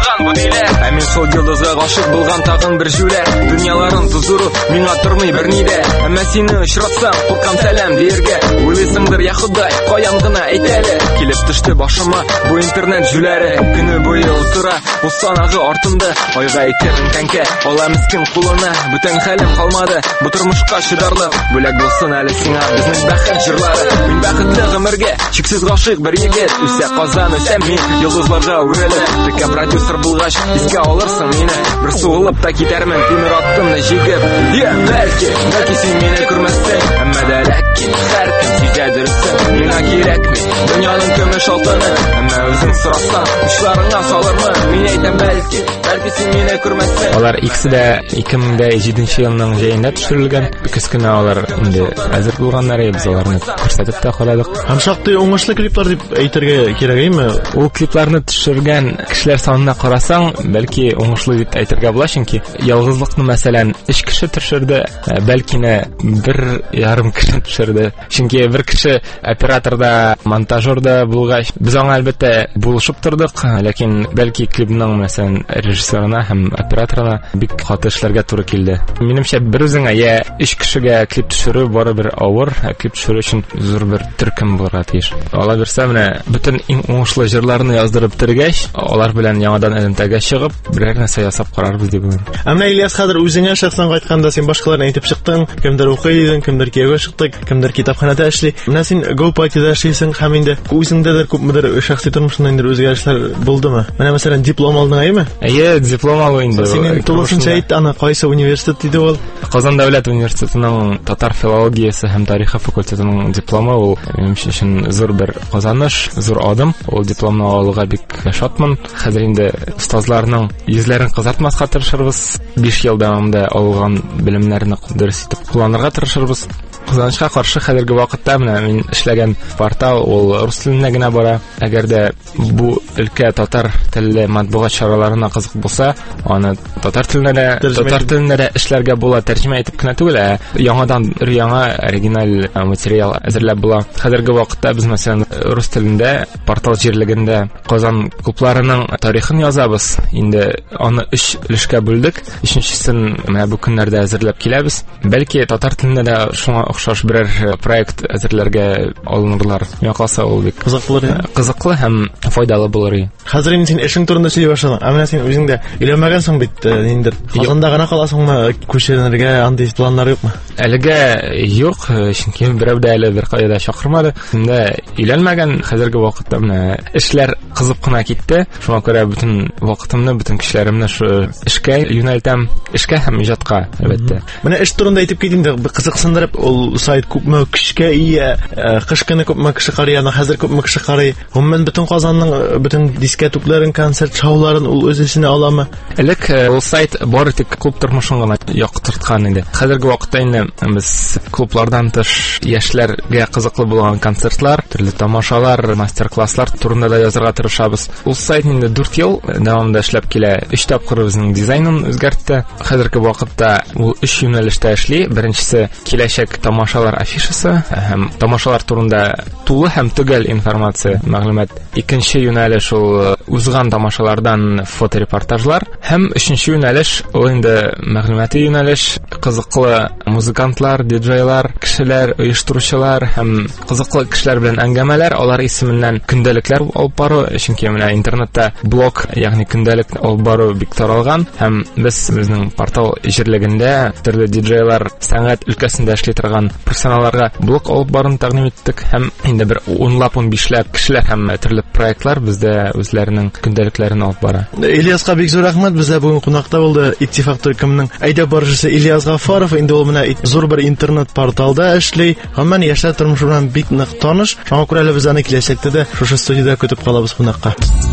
Speaker 13: булган бу диләр. Ә мин шул йолдызга гашык булган тагын бер җүләр. Дөньяларын туздыру миңа тормый берни дә. Әмма сине очратсам, куркам сәлам диергә. Уйлыйсыңдыр я Ходай, каян гына әйт әле. Килеп төште башыма бу интернет җүләре. Көне буе утыра, бу санагы артында. Айга әйтермен тәңкә, ала мискин кулына. Бүтән хәлем калмады, бу тормышка чыдарлык. Бүләк булсын әле сиңа безнең бәхет җырлары. Мин бәхетле гомергә, чиксез гашык бер егет. Үсә Казан, үсә мин, йолдызларга үрелеп. Тик продюсер булгач, искә алырсың мине. Бер сугылып та китәрмен, тимер аттымны җигеп. Я, бәлки, бәлки син мине күрмәссең. Әмма дә ләкин һәр кем сизә дөресен. Миңа кирәкми дөньяның көмеш алтыны. Әмма үзең сорасаң, учларыңа салырмы? Мин әйтәм бәлки, бәлки син мине күрмәссең.
Speaker 18: Алар икесе дә ике мең җиденче елның җәендә төшерелгән. Көз көне алар инде әзер булганнар, без аларны күрсәтеп тә каладык.
Speaker 14: Һәм шактый уңышлы клиплар дип әйтергә кирәкме?
Speaker 18: Ул клипларны төшергән кешеләр санына карасаң, бәлки уңышлы дип әйтергә була, чөнки ялгызлыкны мәсәлән өч кеше төшерде, бәлки бер ярым кеше төшерде. Чөнки бер кеше операторда, монтажерда булгач, без аңа әлбәттә булышып тордык, ләкин бәлки клипның мәсәлән режиссерына һәм операторына бик каты эшләргә туры килде. Минемчә, бер үзеңә я өч кешегә клип төшерү бары бер авыр, клип төшерү өчен зур бер төркем булырга тиеш. Алар берсә менә бөтен иң уңышлы җырларны яздырып тергәч, алар белән яңадан элемтәгә чыгып, берәр нәрсә ясап карарбыз дип уйлыйм.
Speaker 14: Әмма Ильяс, хәзер үзеңә шәхсән кайтканда, син башкаларны әйтеп чыктың, кемдер укый идең, кемдер кияүгә чыкты, кемдер китапханәдә эшли. Менә син Go-Partyда эшлисең һәм инде үзеңдә күпмедер шәхси тормышында инде үзгәрешләр булдымы? Менә мәсәлән диплом алдың әйме?
Speaker 18: Әйе, диплом алу инде.
Speaker 14: Син тулысынча әйт, аны кайсы университет диде ул?
Speaker 18: Казан дәүләт университетының татар филологиясе һәм тарихы факультетының дипломы. Ул минем өчен зур бер казаныш, зур адым. Ул дипломны алуга бик шатмын. Хәзер инде остазларның йөзләрен кызартмаска тырышырбыз. биш ел дәвамында алган белемнәрне дөрес итеп кулланырга тырышырбыз. Кызганычка каршы, хәзерге вакытта менә мин эшләгән портал ул рус теленә генә бара. Әгәр дә бу өлкә татар телле матбугат чараларына кызык булса, аны татар теленә дә, татар теленә дә эшләргә була, тәрҗемә итеп кенә түгел, ә яңадан яңа оригиналь материал әзерләп була. Хәзерге вакытта без мәсәлән рус телендә портал җирлегендә Казан клубларының тарихын язабыз. Инде аны өч өлешкә бүлдек. Өченчесен менә бу көннәрдә әзерләп киләбез. Бәлки татар теленә дә шуңа охшаш берәр проект әзерләргә алынырлар. Миңа калса ул бик кызыклы һәм файдалы булыр.
Speaker 14: Хәзер инде син эшең турында сөйли башладың. Ә менә син үзең дә өйләнмәгәнсең бит, инде Казанда гына каласыңмы, күченергә андый планнар юкмы?
Speaker 18: Әлегә юк, чөнки берәү дә әле бер кайда чакырмады. Инде өйләнмәгән, хәзерге вакытта менә эшләр кызып кына китте. Шуңа күрә бөтен вакытымны, бөтен кешеләремне шу эшкә юнәлтәм, эшкә һәм иҗатка, әлбәттә.
Speaker 14: Менә эш турында әйтеп кит инде, кызыксындырып, ул сайт күпме кешегә ия, кыш көне күпме кеше карый, аны хәзер күпме кеше карый. Гомумән бөтен Казанның бөтен дискотекларын, концерт шоуларын ул үз эченә аламы?
Speaker 18: Элек ул сайт бары тик клуб тормышын гына яктырткан иде. Хәзерге вакытта инде без клублардан тыш яшьләргә кызыклы булган концертлар, төрле тамашалар, мастер-класслар турында да язарга тырышабыз. Ул сайт инде дүрт ел дәвамында эшләп килә. Өч тапкыр безнең дизайнын үзгәртте. Хәзерге вакытта ул өч юнәлештә эшли. Беренчесе киләчәк тамашалар афишасы һәм тамашалар турында тулы һәм төгәл информация, мәгълүмат. Икенче юнәлеш ул узган тамашалардан фоторепортажлар һәм өченче юнәлеш ул инде мәгълүмати юнәлеш, кызыклы музыкантлар, диджейлар, кешеләр, оештыручылар һәм кызыклы кешеләр белән әңгәмәләр, алар исеменнән көндөлекләр алып бару, чөнки менә интернетта блог, ягъни көндәлек алып бару бик таралган һәм без безнең портал җирлегендә төрле диджейлар, сәнгать өлкәсендә эшли торган профессионалларга блог алып баруны тәкъдим иттек һәм инде бер унлап унбишләп кешеләр һәм төрле проектлар бездә үзләренең көндөлекләрен алып бара.
Speaker 14: Ильяска бик зур рәхмәт, бездә бүген кунакта булды Иттифак төркемнең әйдә барышчысы Ильяс Гафаров. Инде ул менә зур бер интернет порталда эшли, һәм яшьләр тормышы белән бик нык таныш. Шуңа күрә без аны киләчәктә дә шушы студиядә көтеп калабыз кунакка.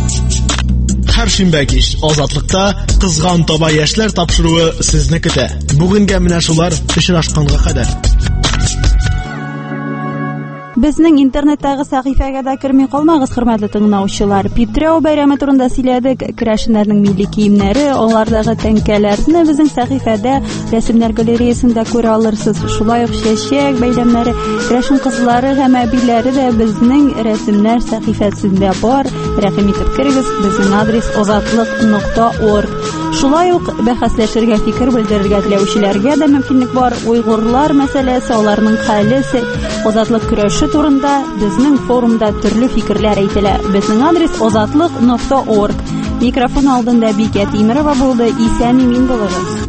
Speaker 14: Һәр шимбә кич Азатлыкта кызган таба яшьләр тапшыруы сезне көтә. Бүгенгә менә шулар очрашканга кадәр.
Speaker 1: Безнең интернеттагы сәхифәгә дә керми калмагыз, хөрмәтле тыңлаучылар. Питрау бәйрәме турында сөйләдек. Керәшеннәрнең милли киемнәре, алардагы тәңкәләрне безнең сәхифәдә рәсемнәр галереясында күрә алырсыз. Шулай ук чәчәк бәйләмнәре, керәшен кызлары һәм әбиләре дә безнең рәсемнәр сәхифәсендә бар. Рәхим итеп керегез, безнең адрес азатлык нокта орг. Шулай ук бәхәсләшергә, фикер белдерергә теләүчеләргә дә мөмкинлек бар. Уйгырлар мәсьәләсе, аларның хәле, азатлык көрәше турында безнең форумда төрле фикерләр әйтелә. Безнең адрес азатлык нокта орг. Микрофон алдында Бикә Тимерова булды. Исән-имин булыгыз.